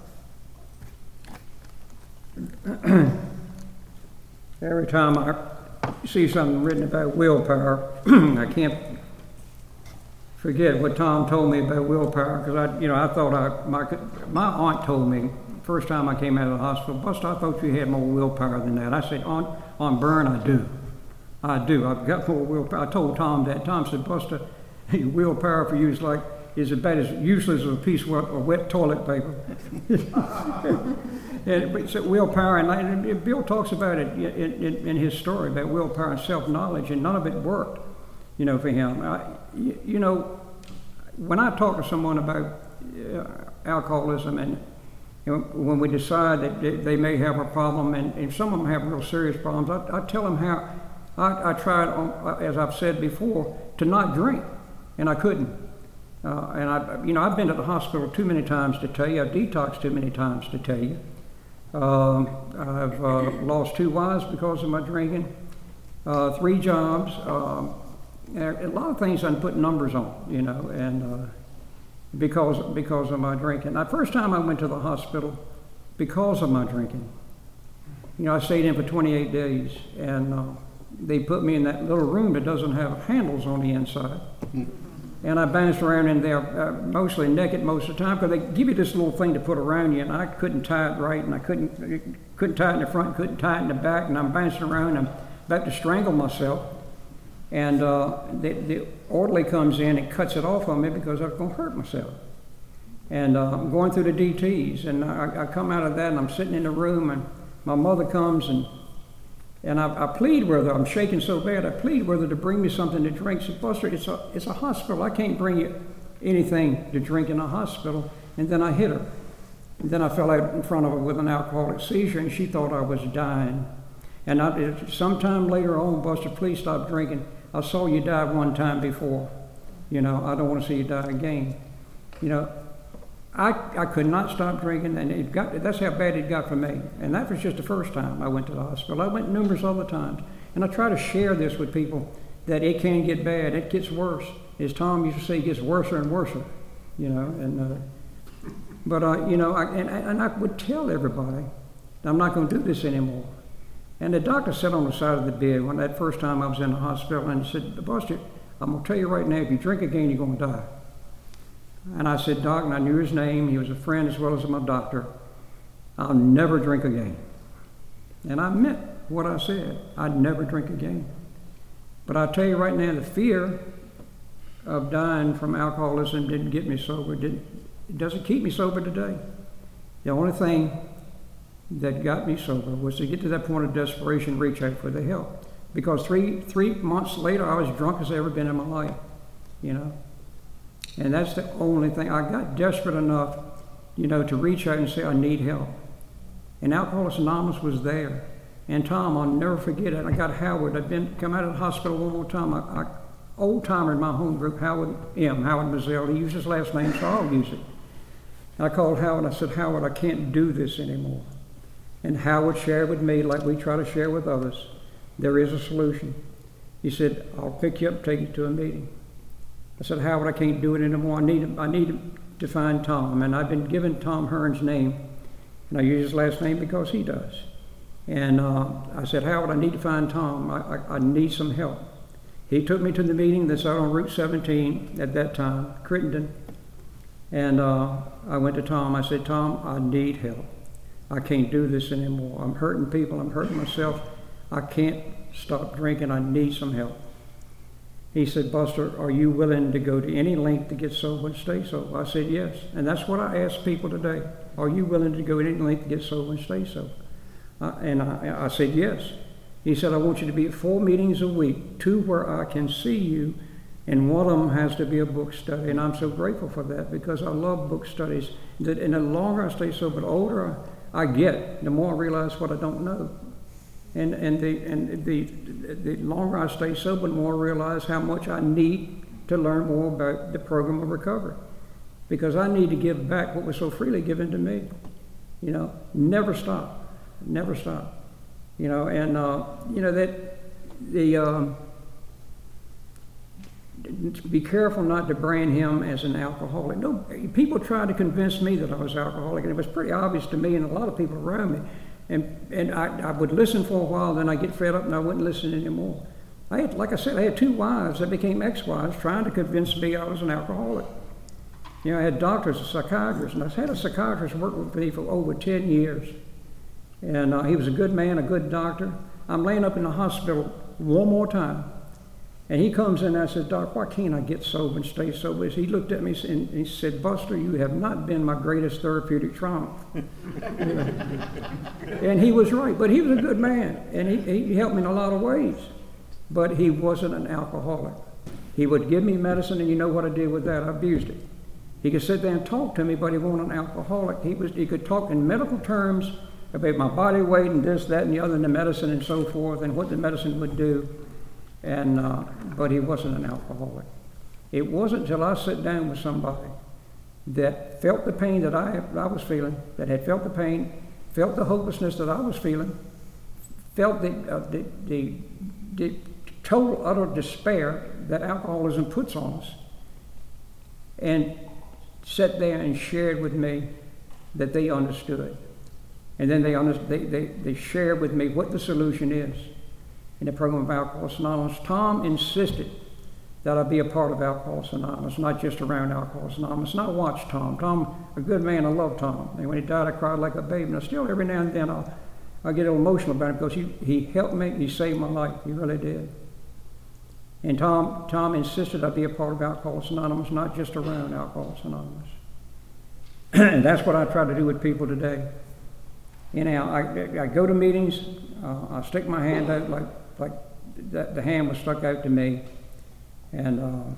himself. Every time I see something written about willpower, I can't forget what Tom told me about willpower, because I thought my aunt told me first time I came out of the hospital, Buster, I thought you had more willpower than that. I said, on burn, I do. I've got more willpower. I told Tom that. Tom said, Buster, willpower for you is about as useless as a piece of wet toilet paper. And so willpower, and Bill talks about it in his story about willpower and self-knowledge, and none of it worked, for him. When I talk to someone about alcoholism, and when we decide that they may have a problem, and some of them have real serious problems, I tell them how I tried, as I've said before, to not drink, and I couldn't. And I've been to the hospital too many times to tell you. I've detoxed too many times to tell you. I've lost 2 wives because of my drinking, 3 jobs, a lot of things I can put numbers on, and because of my drinking. The first time I went to the hospital because of my drinking, I stayed in for 28 days, and they put me in that little room that doesn't have handles on the inside. And I bounced around in there mostly naked most of the time, because they give you this little thing to put around you, and I couldn't tie it right, and I couldn't tie it in the front, couldn't tie it in the back, and I'm bouncing around, and I'm about to strangle myself. And the orderly comes in and cuts it off on me because I was going to hurt myself. And I'm going through the DTs, and I come out of that, and I'm sitting in the room, and my mother comes, and I plead with her. I'm shaking so bad. I plead with her to bring me something to drink. She said, Buster, it's a hospital. I can't bring you anything to drink in a hospital. And then I hit her. And then I fell out in front of her with an alcoholic seizure, and she thought I was dying. And sometime later on, Buster, please stop drinking. I saw you die one time before. You know, I don't want to see you die again. You know, I could not stop drinking, and that's how bad it got for me. And that was just the first time I went to the hospital. I went numerous other times. And I try to share this with people, that it can get bad. It gets worse. As Tom used to say, it gets worse and worse. You know, you know, I would tell everybody, I'm not going to do this anymore. And the doctor sat on the side of the bed when that first time I was in the hospital and said, Buster, I'm going to tell you right now, if you drink again, you're going to die. And I said, Doc, and I knew his name. He was a friend as well as my doctor. I'll never drink again. And I meant what I said. I'd never drink again. But I tell you right now, the fear of dying from alcoholism didn't get me sober. It doesn't keep me sober today. The only thing that got me sober was to get to that point of desperation, reach out for the help. Because three months later, I was drunk as I've ever been in my life, you know. And that's the only thing. I got desperate enough, you know, to reach out and say, I need help. And Alcoholics Anonymous was there. And Tom, I'll never forget it. I got Howard. I'd come out of the hospital one more time. Old timer in my home group, Howard Mazzell. He used his last name, so I'll use it. And I called Howard and I said, Howard, I can't do this anymore. And Howard shared with me, like we try to share with others, there is a solution. He said, I'll pick you up, take you to a meeting. I said, Howard, I can't do it anymore. I need to find Tom. And I've been given Tom Hearn's name, and I use his last name because he does. And I said, Howard, I need to find Tom. I need some help. He took me to the meeting that's out on Route 17 at that time, Crittenden. And I went to Tom. I said, Tom, I need help. I can't do this anymore. I'm hurting people. I'm hurting myself. I can't stop drinking. I need some help. He said, Buster, are you willing to go to any length to get sober and stay sober? I said, yes. And that's what I ask people today. Are you willing to go to any length to get sober and stay sober? And I said, yes. He said, I want you to be at 4 meetings a week, 2 where I can see you, and one of them has to be a book study. And I'm so grateful for that because I love book studies. And the longer I stay sober, the older I get, the more I realize what I don't know. And the longer I stay sober, the more I realize how much I need to learn more about the program of recovery. Because I need to give back what was so freely given to me. You know, never stop. Never stop. You know, and, you know, be careful not to brand him as an alcoholic. No, people tried to convince me that I was alcoholic, and it was pretty obvious to me and a lot of people around me. And I would listen for a while, then I'd get fed up and I wouldn't listen anymore. Like I said, I had 2 wives that became ex-wives trying to convince me I was an alcoholic. You know, I had doctors and psychiatrists, and I had a psychiatrist work with me for over 10 years. And he was a good man, a good doctor. I'm laying up in the hospital one more time. And he comes in and I said, Doc, why can't I get sober and stay sober? He looked at me and he said, Buster, you have not been my greatest therapeutic triumph. And he was right, but he was a good man. And he helped me in a lot of ways. But he wasn't an alcoholic. He would give me medicine, and you know what I did with that? I abused it. He could sit there and talk to me, but he wasn't an alcoholic. He could talk in medical terms about my body weight and this, that, and the other, and the medicine and so forth, and what the medicine would do. And but he wasn't an alcoholic. It wasn't until I sat down with somebody that felt the pain that I was feeling, that had felt the pain, felt the hopelessness that I was feeling, felt the total utter despair that alcoholism puts on us, and sat there and shared with me that they understood. And then they shared with me what the solution is in the program of Alcoholics Anonymous. Tom insisted that I be a part of Alcoholics Anonymous, not just around Alcoholics Anonymous. And I watched Tom. Tom, a good man, I love Tom. And when he died, I cried like a baby. And I still, every now and then, I get a little emotional about it because he helped me, he saved my life. He really did. And Tom insisted I be a part of Alcoholics Anonymous, not just around Alcoholics Anonymous. And that's what I try to do with people today. You know, I go to meetings, I stick my hand out like the hand was stuck out to me, and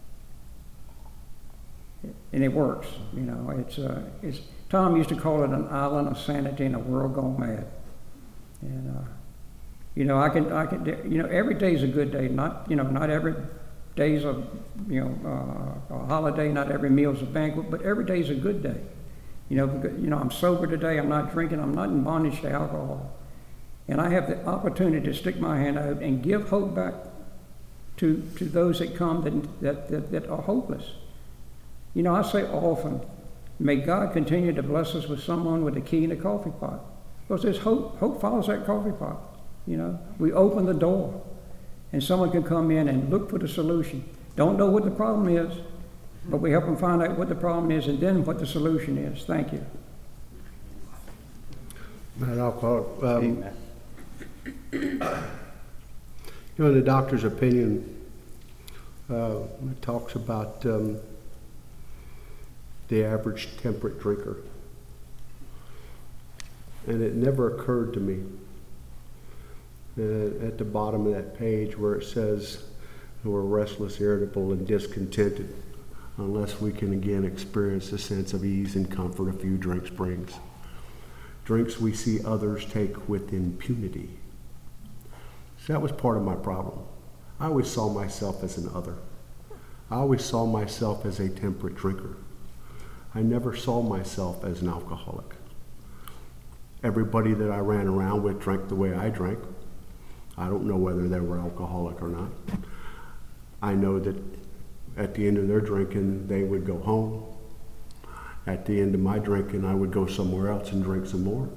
it works. You know, it's Tom used to call it an island of sanity in a world gone mad, and You know, every day's a good day. Not every day's a holiday. Not every meal's a banquet, but every day's a good day. I'm sober today. I'm not drinking. I'm not in bondage to alcohol, and I have the opportunity to stick my hand out and give hope back to those that come that are hopeless. I say often, may God continue to bless us with someone with a key in a coffee pot, because there's hope. Hope follows that coffee pot. We open the door, and someone can come in and look for the solution. Don't know what the problem is, but we help them find out what the problem is and then what the solution is. Thank you. Matt Alcohol. In the doctor's opinion, it talks about the average temperate drinker. And it never occurred to me at the bottom of that page where it says we're restless, irritable, and discontented unless we can again experience a sense of ease and comfort a few drinks brings. Drinks we see others take with impunity. So that was part of my problem. I always saw myself as an other. I always saw myself as a temperate drinker. I never saw myself as an alcoholic. Everybody that I ran around with drank the way I drank. I don't know whether they were alcoholic or not. I know that at the end of their drinking, they would go home. At the end of my drinking, I would go somewhere else and drink some more.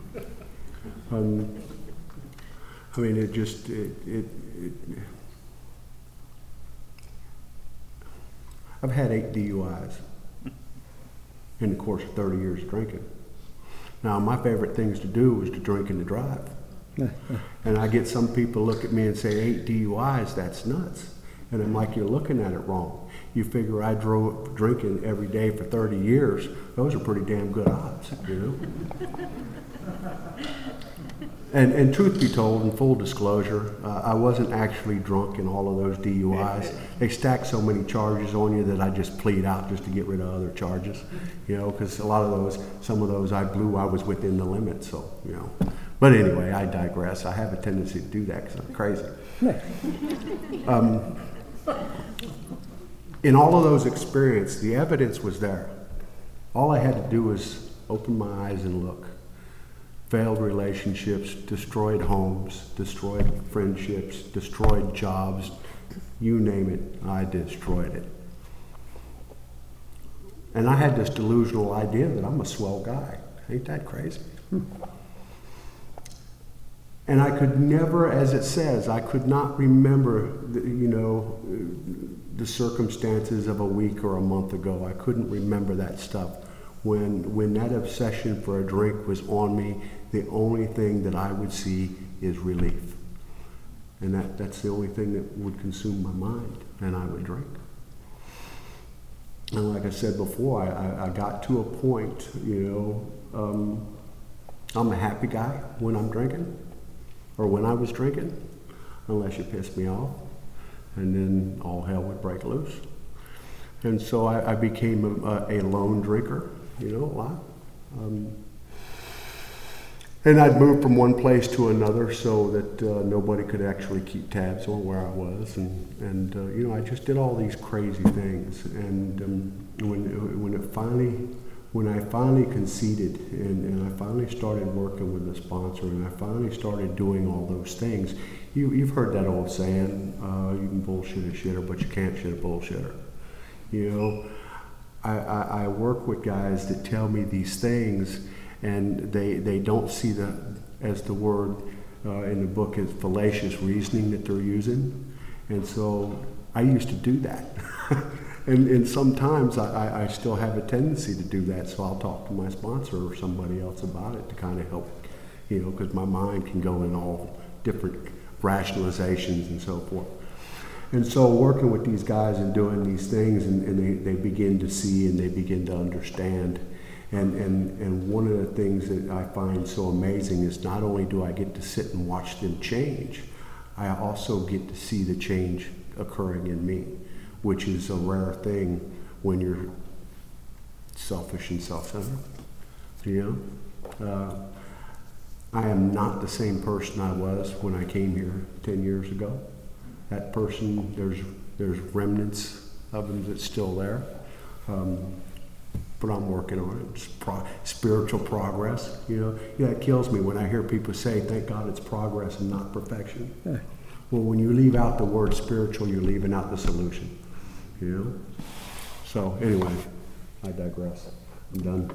I've had 8 DUIs in the course of 30 years of drinking. Now, my favorite things to do was to drink and to drive. And I get some people look at me and say, 8 DUIs, that's nuts. And I'm like, you're looking at it wrong. You figure I drove drinking every day for 30 years, those are pretty damn good odds, And truth be told, in full disclosure, I wasn't actually drunk in all of those DUIs. They stack so many charges on you that I just plead out just to get rid of other charges, because some of those I blew, I was within the limit, so. But anyway, I digress. I have a tendency to do that because I'm crazy. In all of those experiences, the evidence was there. All I had to do was open my eyes and look. Failed relationships, destroyed homes, destroyed friendships, destroyed jobs, you name it, I destroyed it. And I had this delusional idea that I'm a swell guy. Ain't that crazy? And I could never, as it says, I could not remember, the circumstances of a week or a month ago. I couldn't remember that stuff. When that obsession for a drink was on me, the only thing that I would see is relief. And that's the only thing that would consume my mind, and I would drink. And like I said before, I got to a point, I'm a happy guy when I'm drinking, or when I was drinking, unless you piss me off, and then all hell would break loose. And so I became a lone drinker, a lot. And I'd move from one place to another so that nobody could actually keep tabs on where I was. And I just did all these crazy things. And when I finally conceded and I finally started working with a sponsor and I finally started doing all those things, you've heard that old saying, you can bullshit a shitter, but you can't shit a bullshitter. I work with guys that tell me these things, and they don't see as the word in the book is fallacious reasoning that they're using. And so I used to do that. and sometimes I still have a tendency to do that, so I'll talk to my sponsor or somebody else about it to kind of help, because my mind can go in all different rationalizations and so forth. And so working with these guys and doing these things, and they begin to see and they begin to understand. And one of the things that I find so amazing is not only do I get to sit and watch them change, I also get to see the change occurring in me, which is a rare thing when you're selfish and self-centered. I am not the same person I was when I came here 10 years ago. That person, there's remnants of him that's still there. But I'm working on it. It's spiritual progress. It kills me when I hear people say, thank God it's progress and not perfection. Yeah. Well, when you leave out the word spiritual, you're leaving out the solution. So anyway, I digress. I'm done.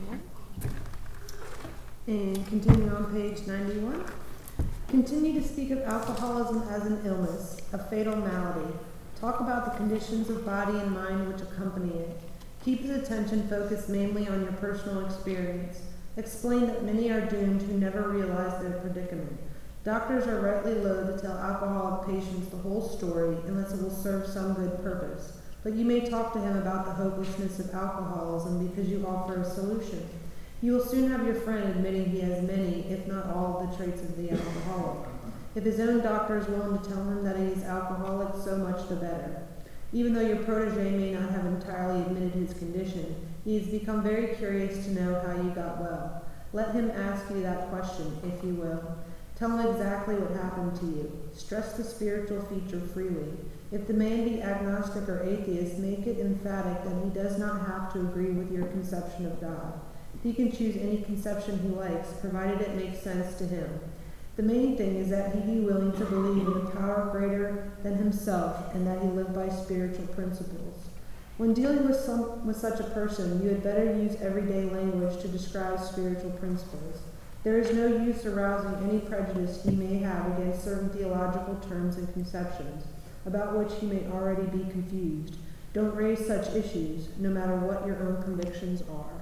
And continuing on page 91. Continue to speak of alcoholism as an illness, a fatal malady. Talk about the conditions of body and mind which accompany it. Keep his attention focused mainly on your personal experience. Explain that many are doomed who never realize their predicament. Doctors are rightly loath to tell alcoholic patients the whole story unless it will serve some good purpose. But you may talk to him about the hopelessness of alcoholism because you offer a solution. You will soon have your friend admitting he has many, if not all, of the traits of the alcoholic. If his own doctor is willing to tell him that he is alcoholic, so much the better. Even though your protege may not have entirely admitted his condition, he has become very curious to know how you got well. Let him ask you that question, if you will. Tell him exactly what happened to you. Stress the spiritual feature freely. If the man be agnostic or atheist, make it emphatic that he does not have to agree with your conception of God. He can choose any conception he likes, provided it makes sense to him. The main thing is that he be willing to believe in a power greater than himself and that he live by spiritual principles. When dealing with such a person, you had better use everyday language to describe spiritual principles. There is no use arousing any prejudice he may have against certain theological terms and conceptions, about which he may already be confused. Don't raise such issues, no matter what your own convictions are.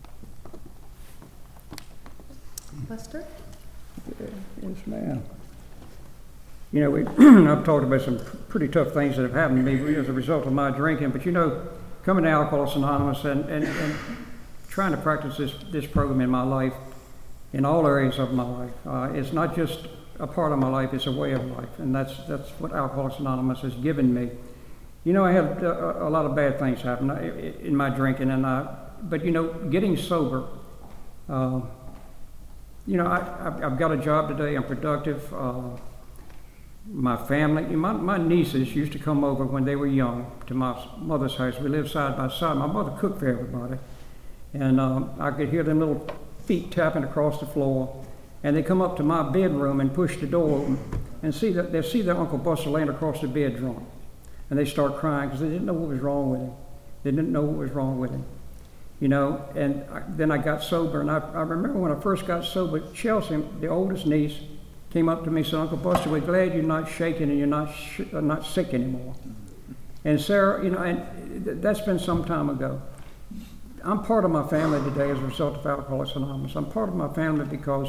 Lester? Yes, ma'am. I've talked about some pretty tough things that have happened to me as a result of my drinking, but coming to Alcoholics Anonymous and trying to practice this program in my life, in all areas of my life, it's not just a part of my life, it's a way of life, and that's what Alcoholics Anonymous has given me. I had a lot of bad things happen in my drinking, but getting sober, I've got a job today. I'm productive. My family, my nieces used to come over when they were young to my mother's house. We lived side by side. My mother cooked for everybody. And I could hear them little feet tapping across the floor. And they come up to my bedroom and push the door open and they see their Uncle Buster laying across the bed drunk. And they start crying because they didn't know what was wrong with him. They didn't know what was wrong with him. Then I got sober, and I remember when I first got sober, Chelsea, the oldest niece, came up to me and said, Uncle Buster, we're glad you're not shaking and you're not sick anymore. And Sarah, and that's been some time ago. I'm part of my family today as a result of Alcoholics Anonymous. I'm part of my family because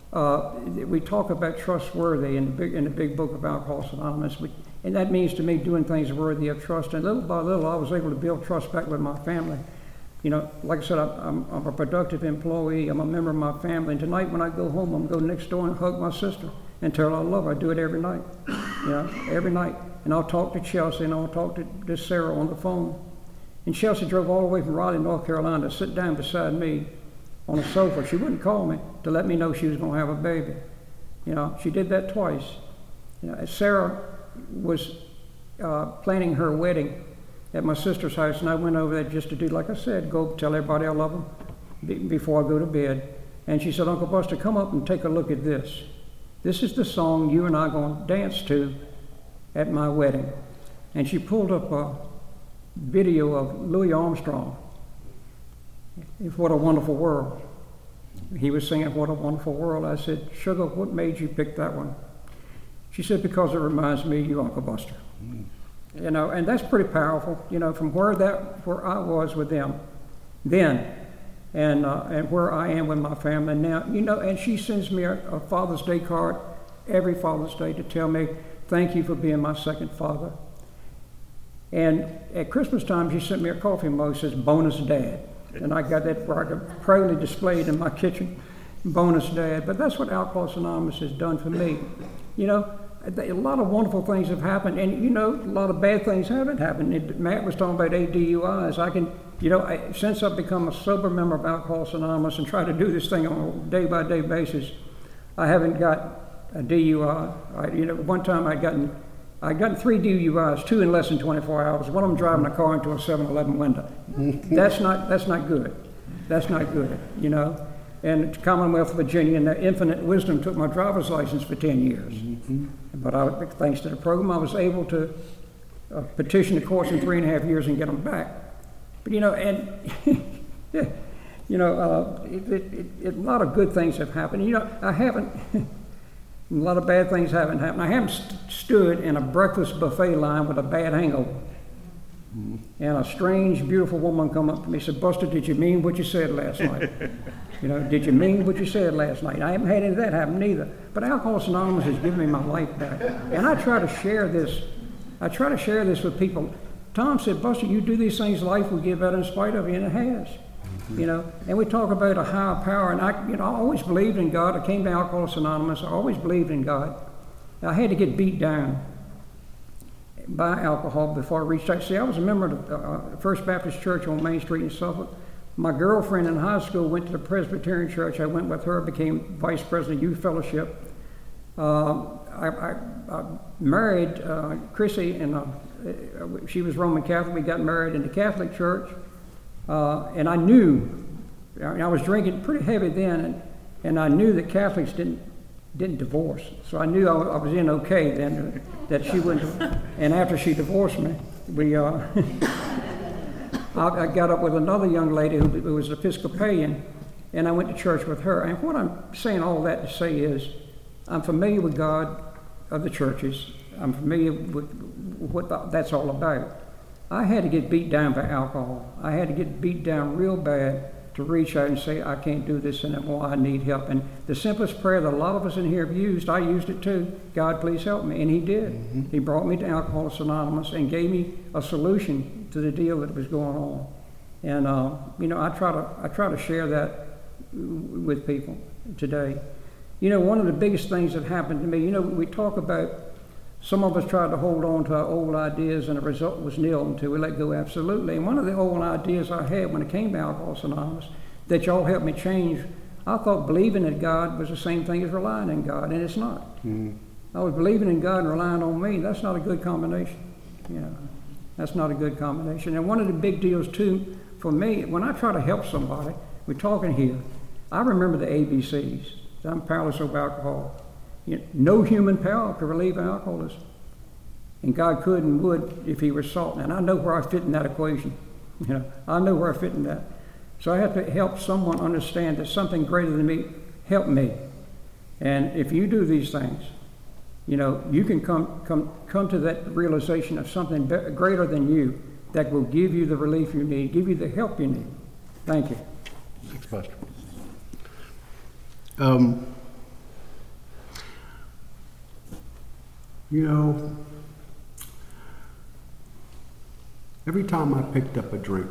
we talk about trustworthy in the big book of Alcoholics Anonymous, and that means to me doing things worthy of trust. And little by little, I was able to build trust back with my family. Like I said, I'm a productive employee. I'm a member of my family. And tonight when I go home, I'm going to go next door and hug my sister and tell her I love her. I do it every night, every night. And I'll talk to Chelsea and I'll talk to Sarah on the phone. And Chelsea drove all the way from Raleigh, North Carolina to sit down beside me on a sofa. She wouldn't call me to let me know she was going to have a baby. She did that twice. Sarah was planning her wedding at my sister's house, and I went over there just to do, like I said, go tell everybody I love them before I go to bed. And she said, Uncle Buster, come up and take a look at this. This is the song you and I are going to dance to at my wedding. And she pulled up a video of Louis Armstrong, What a Wonderful World. He was singing What a Wonderful World. I said, Sugar, what made you pick that one? She said, because it reminds me of you, Uncle Buster. And that's pretty powerful, from where I was with them then and where I am with my family now, and she sends me a Father's Day card every Father's Day to tell me, thank you for being my second father. And at Christmas time, she sent me a coffee mug that says, Bonus Dad. And I got that where I could proudly display it in my kitchen, Bonus Dad. But that's what Alcoholics Anonymous has done for me. A lot of wonderful things have happened, and a lot of bad things haven't happened. Matt was talking about 8 DUIs. Since I've become a sober member of Alcoholics Anonymous and try to do this thing on a day-by-day basis, I haven't got a DUI. One time I'd gotten 3 DUIs, 2 in less than 24 hours. One of them driving a car into a 7-Eleven window. That's not good. That's not good, And the Commonwealth of Virginia, in their infinite wisdom, took my driver's license for 10 years. But thanks to the program, I was able to petition the courts in 3.5 years and get them back. But a lot of good things have happened. I haven't. A lot of bad things haven't happened. I haven't stood in a breakfast buffet line with a bad hangover. And a strange, beautiful woman come up to me and said, "Buster, did you mean what you said last night? Did you mean what you said last night?" I haven't had any of that happen either. But Alcoholics Anonymous has given me my life back. And I try to share this. With people. Tom said, "Buster, you do these things, life will get better in spite of you," and it has. And we talk about a higher power, and I always believed in God. I came to Alcoholics Anonymous. I always believed in God. I had to get beat down by alcohol before I reached out. See, I was a member of the First Baptist Church on Main Street in Suffolk. My girlfriend in high school went to the Presbyterian Church. I went with her, became vice president of Youth Fellowship. I married Chrissy, and she was Roman Catholic. We got married in the Catholic Church. And I knew, I was drinking pretty heavy then, and I knew that Catholics didn't divorce. So I knew I was in okay then, that she wouldn't. And after she divorced me, I got up with another young lady who was Episcopalian, and I went to church with her. And what I'm saying all that to say is, I'm familiar with God of the churches. I'm familiar with what that's all about. I had to get beat down by alcohol. I had to get beat down real bad to reach out and say, "I can't do this anymore, I need help." And the simplest prayer that a lot of us in here have used, I used it too. "God, please help me." And he did. He brought me to Alcoholics Anonymous and gave me a solution to the deal that was going on. And I try to share that with people today. One of the biggest things that happened to me, we talk about some of us tried to hold on to our old ideas, and the result was nil until we let go absolutely. And one of the old ideas I had when it came to Alcoholics Anonymous, that y'all helped me change, I thought believing in God was the same thing as relying on God, and it's not. I was believing in God and relying on me. That's not a good combination. That's not a good combination. And one of the big deals too, for me, when I try to help somebody, we're talking here, I remember the ABCs. I'm powerless over alcohol. No human power could relieve alcoholism. And God could and would if he were sought. And I know where I fit in that equation. I know where I fit in that. So I have to help someone understand that something greater than me helped me. And if you do these things, you can come to that realization of something greater than you that will give you the relief you need, give you the help you need. Thank you. Thanks, Buster. Every time I picked up a drink,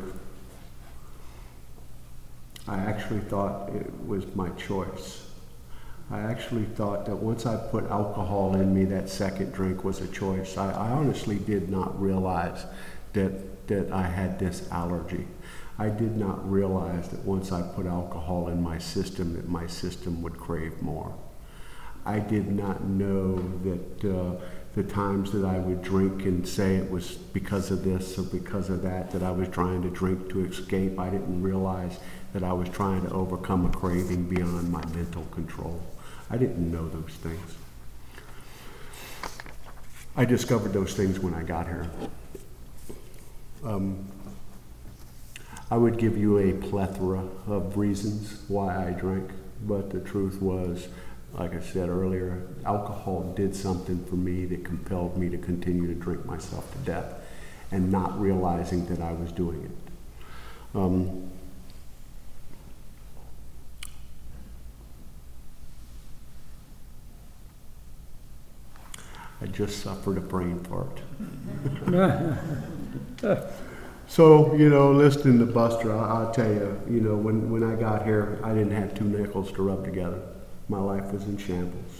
I actually thought it was my choice. I actually thought that once I put alcohol in me, that second drink was a choice. I honestly did not realize that I had this allergy. I did not realize that once I put alcohol in my system, that my system would crave more. I did not know that the times that I would drink and say it was because of this or because of that I was trying to drink to escape, I didn't realize that I was trying to overcome a craving beyond my mental control. I didn't know those things. I discovered those things when I got here. I would give you a plethora of reasons why I drank, but the truth was, like I said earlier, alcohol did something for me that compelled me to continue to drink myself to death and not realizing that I was doing it. I just suffered a brain fart. So, listening to Buster, I'll tell you, when I got here, I didn't have 2 nickels to rub together. My life was in shambles.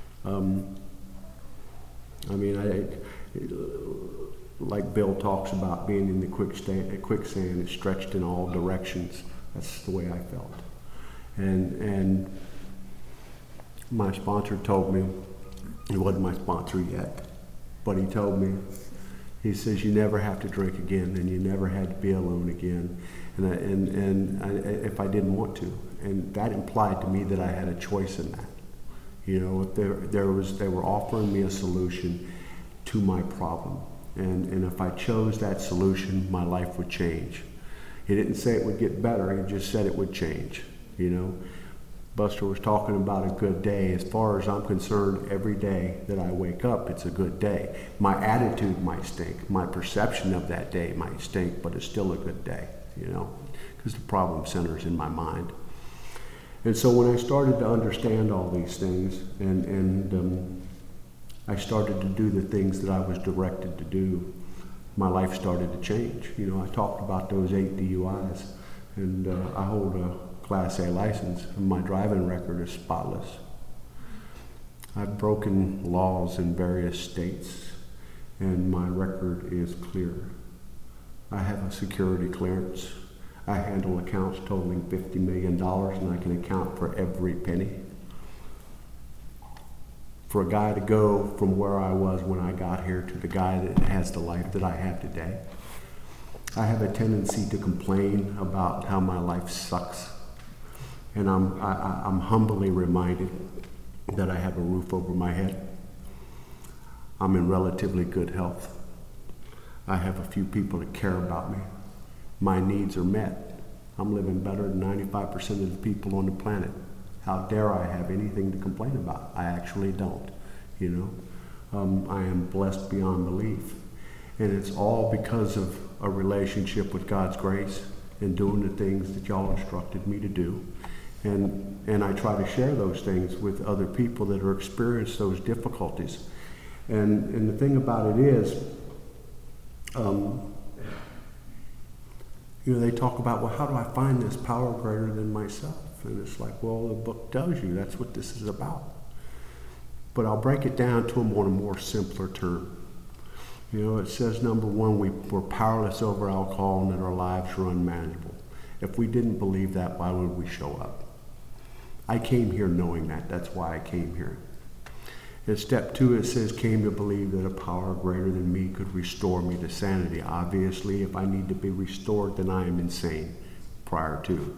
Like Bill talks about being in the quicksand, it's stretched in all directions. That's the way I felt. And My sponsor told me, he wasn't my sponsor yet, but he told me, he says, you never have to drink again, and you never had to be alone again, if I didn't want to. And that implied to me that I had a choice in that. You know, if they were offering me a solution to my problem. And if I chose that solution, my life would change. He didn't say it would get better, he just said it would change, you know. Buster was talking about a good day. As far as I'm concerned, every day that I wake up, it's a good day. My attitude might stink. My perception of that day might stink, but it's still a good day, you know, because the problem centers in my mind. And so when I started to understand all these things, and I started to do the things that I was directed to do, my life started to change. You know, I talked about those 8 DUIs, and I hold a Class A license, and my driving record is spotless. I've broken laws in various states, and my record is clear. I have a security clearance. I handle accounts totaling $50 million, and I can account for every penny. For a guy to go from where I was when I got here to the guy that has the life that I have today, I have a tendency to complain about how my life sucks. And I'm humbly reminded that I have a roof over my head. I'm in relatively good health. I have a few people that care about me. My needs are met. I'm living better than 95% of the people on the planet. How dare I have anything to complain about? I actually don't, you know. I am blessed beyond belief. And it's all because of a relationship with God's grace and doing the things that y'all instructed me to do. And I try to share those things with other people that are experiencing those difficulties. And the thing about it is, you know, they talk about, well, how do I find this power greater than myself? And it's like, well, the book tells you that's what this is about. But I'll break it down to them on a more simpler term. You know, it says, number one, we're powerless over alcohol and that our lives are unmanageable. If we didn't believe that, why would we show up? I came here knowing that. That's why I came here. In step 2, it says, came to believe that a power greater than me could restore me to sanity. Obviously, if I need to be restored, then I am insane prior to.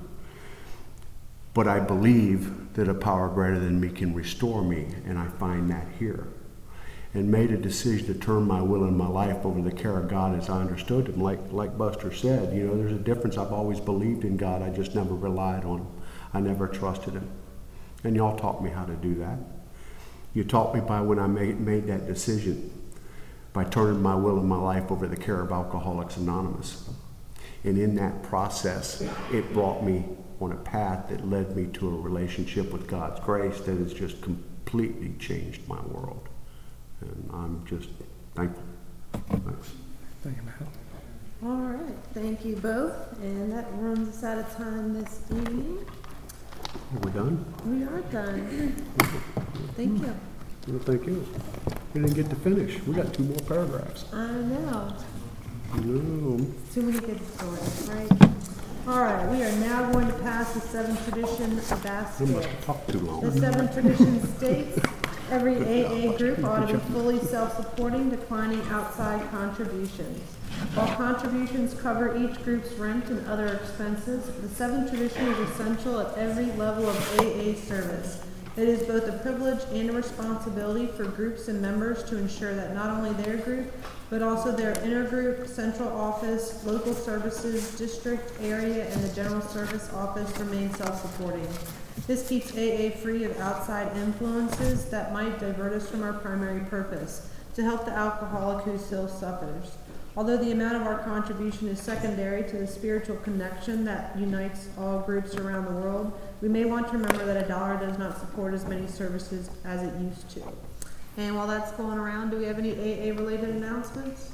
But I believe that a power greater than me can restore me, and I find that here. And made a decision to turn my will and my life over the care of God as I understood him. Like Buster said, you know, there's a difference. I've always believed in God. I just never relied on him. I never trusted him. And y'all taught me how to do that. You taught me by when I made that decision, by turning my will and my life over the care of Alcoholics Anonymous. And in that process, it brought me on a path that led me to a relationship with God's grace that has just completely changed my world. And I'm just thankful. Thanks. Thank you, Matt. All right, thank you both. And that runs us out of time this evening. Are we done? We are done. Thank you. Well, thank you. We didn't get to finish. We got 2 more paragraphs. I know. No. Too many good stories, right? All right, we are now going to pass the 7 tradition basket. We must have talked too long. The 7 tradition states every AA group ought to be fully self-supporting, declining outside contributions. While contributions cover each group's rent and other expenses, the 7 tradition is essential at every level of AA service. It is both a privilege and a responsibility for groups and members to ensure that not only their group, but also their intergroup, central office, local services, district, area, and the general service office remain self-supporting. This keeps AA free of outside influences that might divert us from our primary purpose, to help the alcoholic who still suffers. Although the amount of our contribution is secondary to the spiritual connection that unites all groups around the world, we may want to remember that a dollar does not support as many services as it used to. And while that's going around, do we have any AA-related announcements?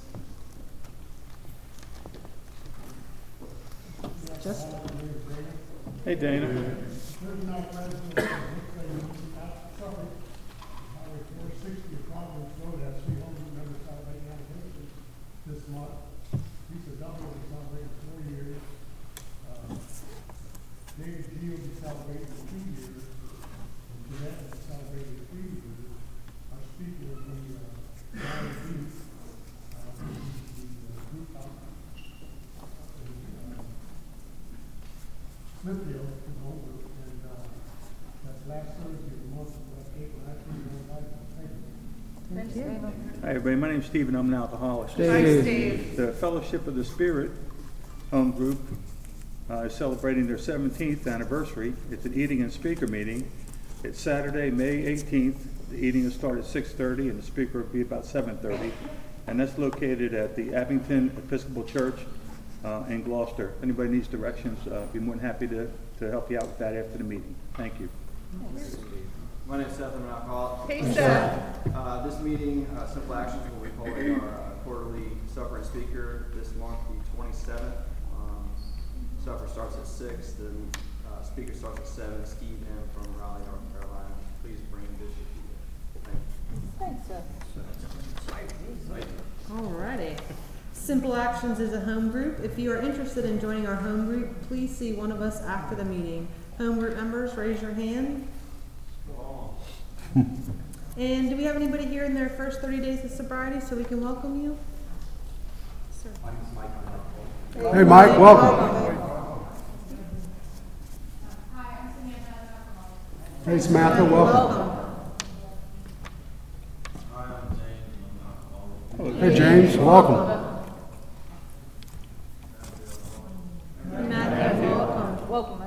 Just Hey, Dana. This month, Lisa W. will be celebrating 4 years. David G. will be celebrating 2 years. And Jeanette will be celebrating last Thursday of the month of April. Thank you. Thank you. Hi, everybody. My name's Steve, and I'm an alcoholic. Steve. The Fellowship of the Spirit Home Group is celebrating their 17th anniversary. It's an eating and speaker meeting. It's Saturday, May 18th. The eating will start at 6:30, and the speaker will be about 7:30. And that's located at the Abington Episcopal Church in Gloucester. If anybody needs directions, I'd be more than happy to help you out with that after the meeting. Thank you. My name is Seth, I'm an alcoholic. Hey, Seth. This meeting, Simple Actions, will be holding our quarterly supper and speaker this month, the 27th. Supper starts at 6, then speaker starts at 7. Steve M. from Raleigh, North Carolina. Please bring Bishop here. Thank you. Thanks, Seth. Alrighty. Simple Actions is a home group. If you are interested in joining our home group, please see one of us after the meeting. Home group members, raise your hand. And do we have anybody here in their first 30 days of sobriety so we can welcome you? Sir. My name is Mike. Hey, Mike, welcome. Hey, Samantha, welcome. Hey, James, welcome. Matthew, welcome. Welcome.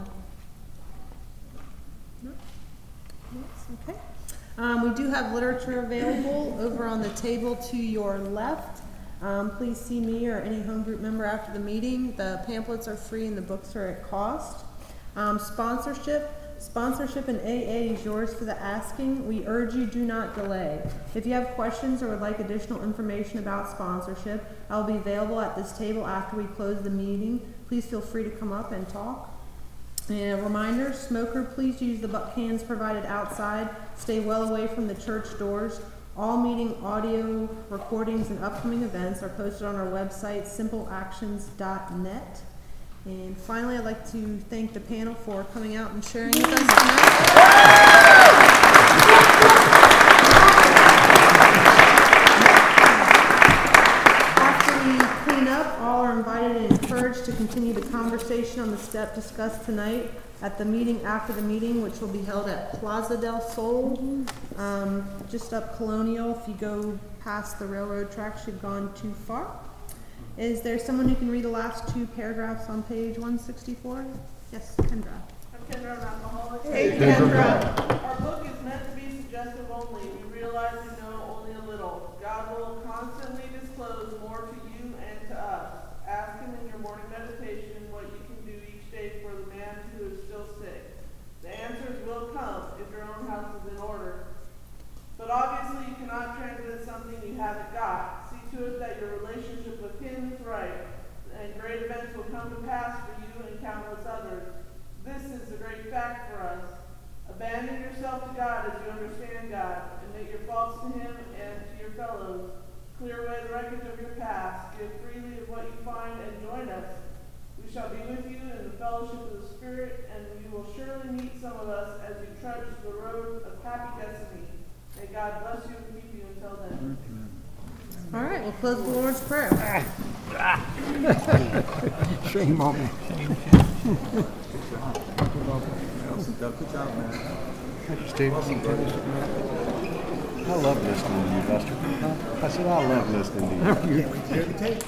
Okay. We do have literature available over on the table to your left. Please see me or any home group member after the meeting. The pamphlets are free and the books are at cost. Sponsorship in AA is yours for the asking. We urge you, do not delay. If you have questions or would like additional information about sponsorship, I'll be available at this table after we close the meeting. Please feel free to come up and talk. And a reminder, smoker, please use the butt cans provided outside. Stay well away from the church doors. All meeting audio recordings and upcoming events are posted on our website, simpleactions.net. And finally, I'd like to thank the panel for coming out and sharing with us tonight. After we clean up, all are invited and encouraged to continue the conversation on the step discussed tonight at the meeting after the meeting, which will be held at Plaza del Sol, just up Colonial. If you go past the railroad tracks, you've gone too far. Is there someone who can read the last two paragraphs on page 164? Yes, Kendra. I'm Kendra, an alcoholic. Hey, Kendra. Our book is meant to be suggestive only. We realize we know only a little. God will constantly disclose more to you and to us. Ask Him in your morning meditation what you can do each day for the man who is still sick. The answers will come if your own house is in order. But obviously you cannot transmit something you haven't got. See to it that your relationship with Him is right, and great events will come to pass for you and countless others. This is the great fact for us. Abandon yourself to God as you understand God. Admit your faults to Him and to your fellows. Clear away the wreckage of your past. Give freely of what you find and join us. We shall be with you in the fellowship of the Spirit, and you will surely meet some of us as you trudge the road of happy destiny. May God bless you and keep you until then. All right, we'll close with the Lord's Prayer. Shame on me. Steve, I love listening to you, Lester. I said, I love listening to you.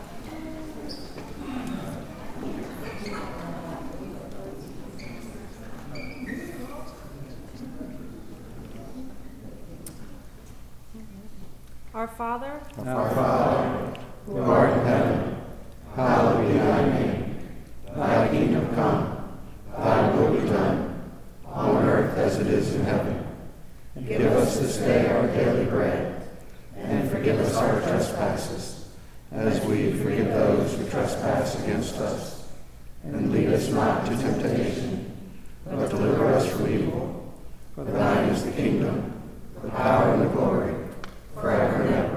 Our Father, who art in heaven, hallowed be thy name. Thy kingdom come, thy will be done, on earth as it is in heaven. Give us this day our daily bread, and forgive us our trespasses, as we forgive those who trespass against us. And lead us not to temptation, but deliver us from evil. For thine is the kingdom, the power, and the glory, forever and ever.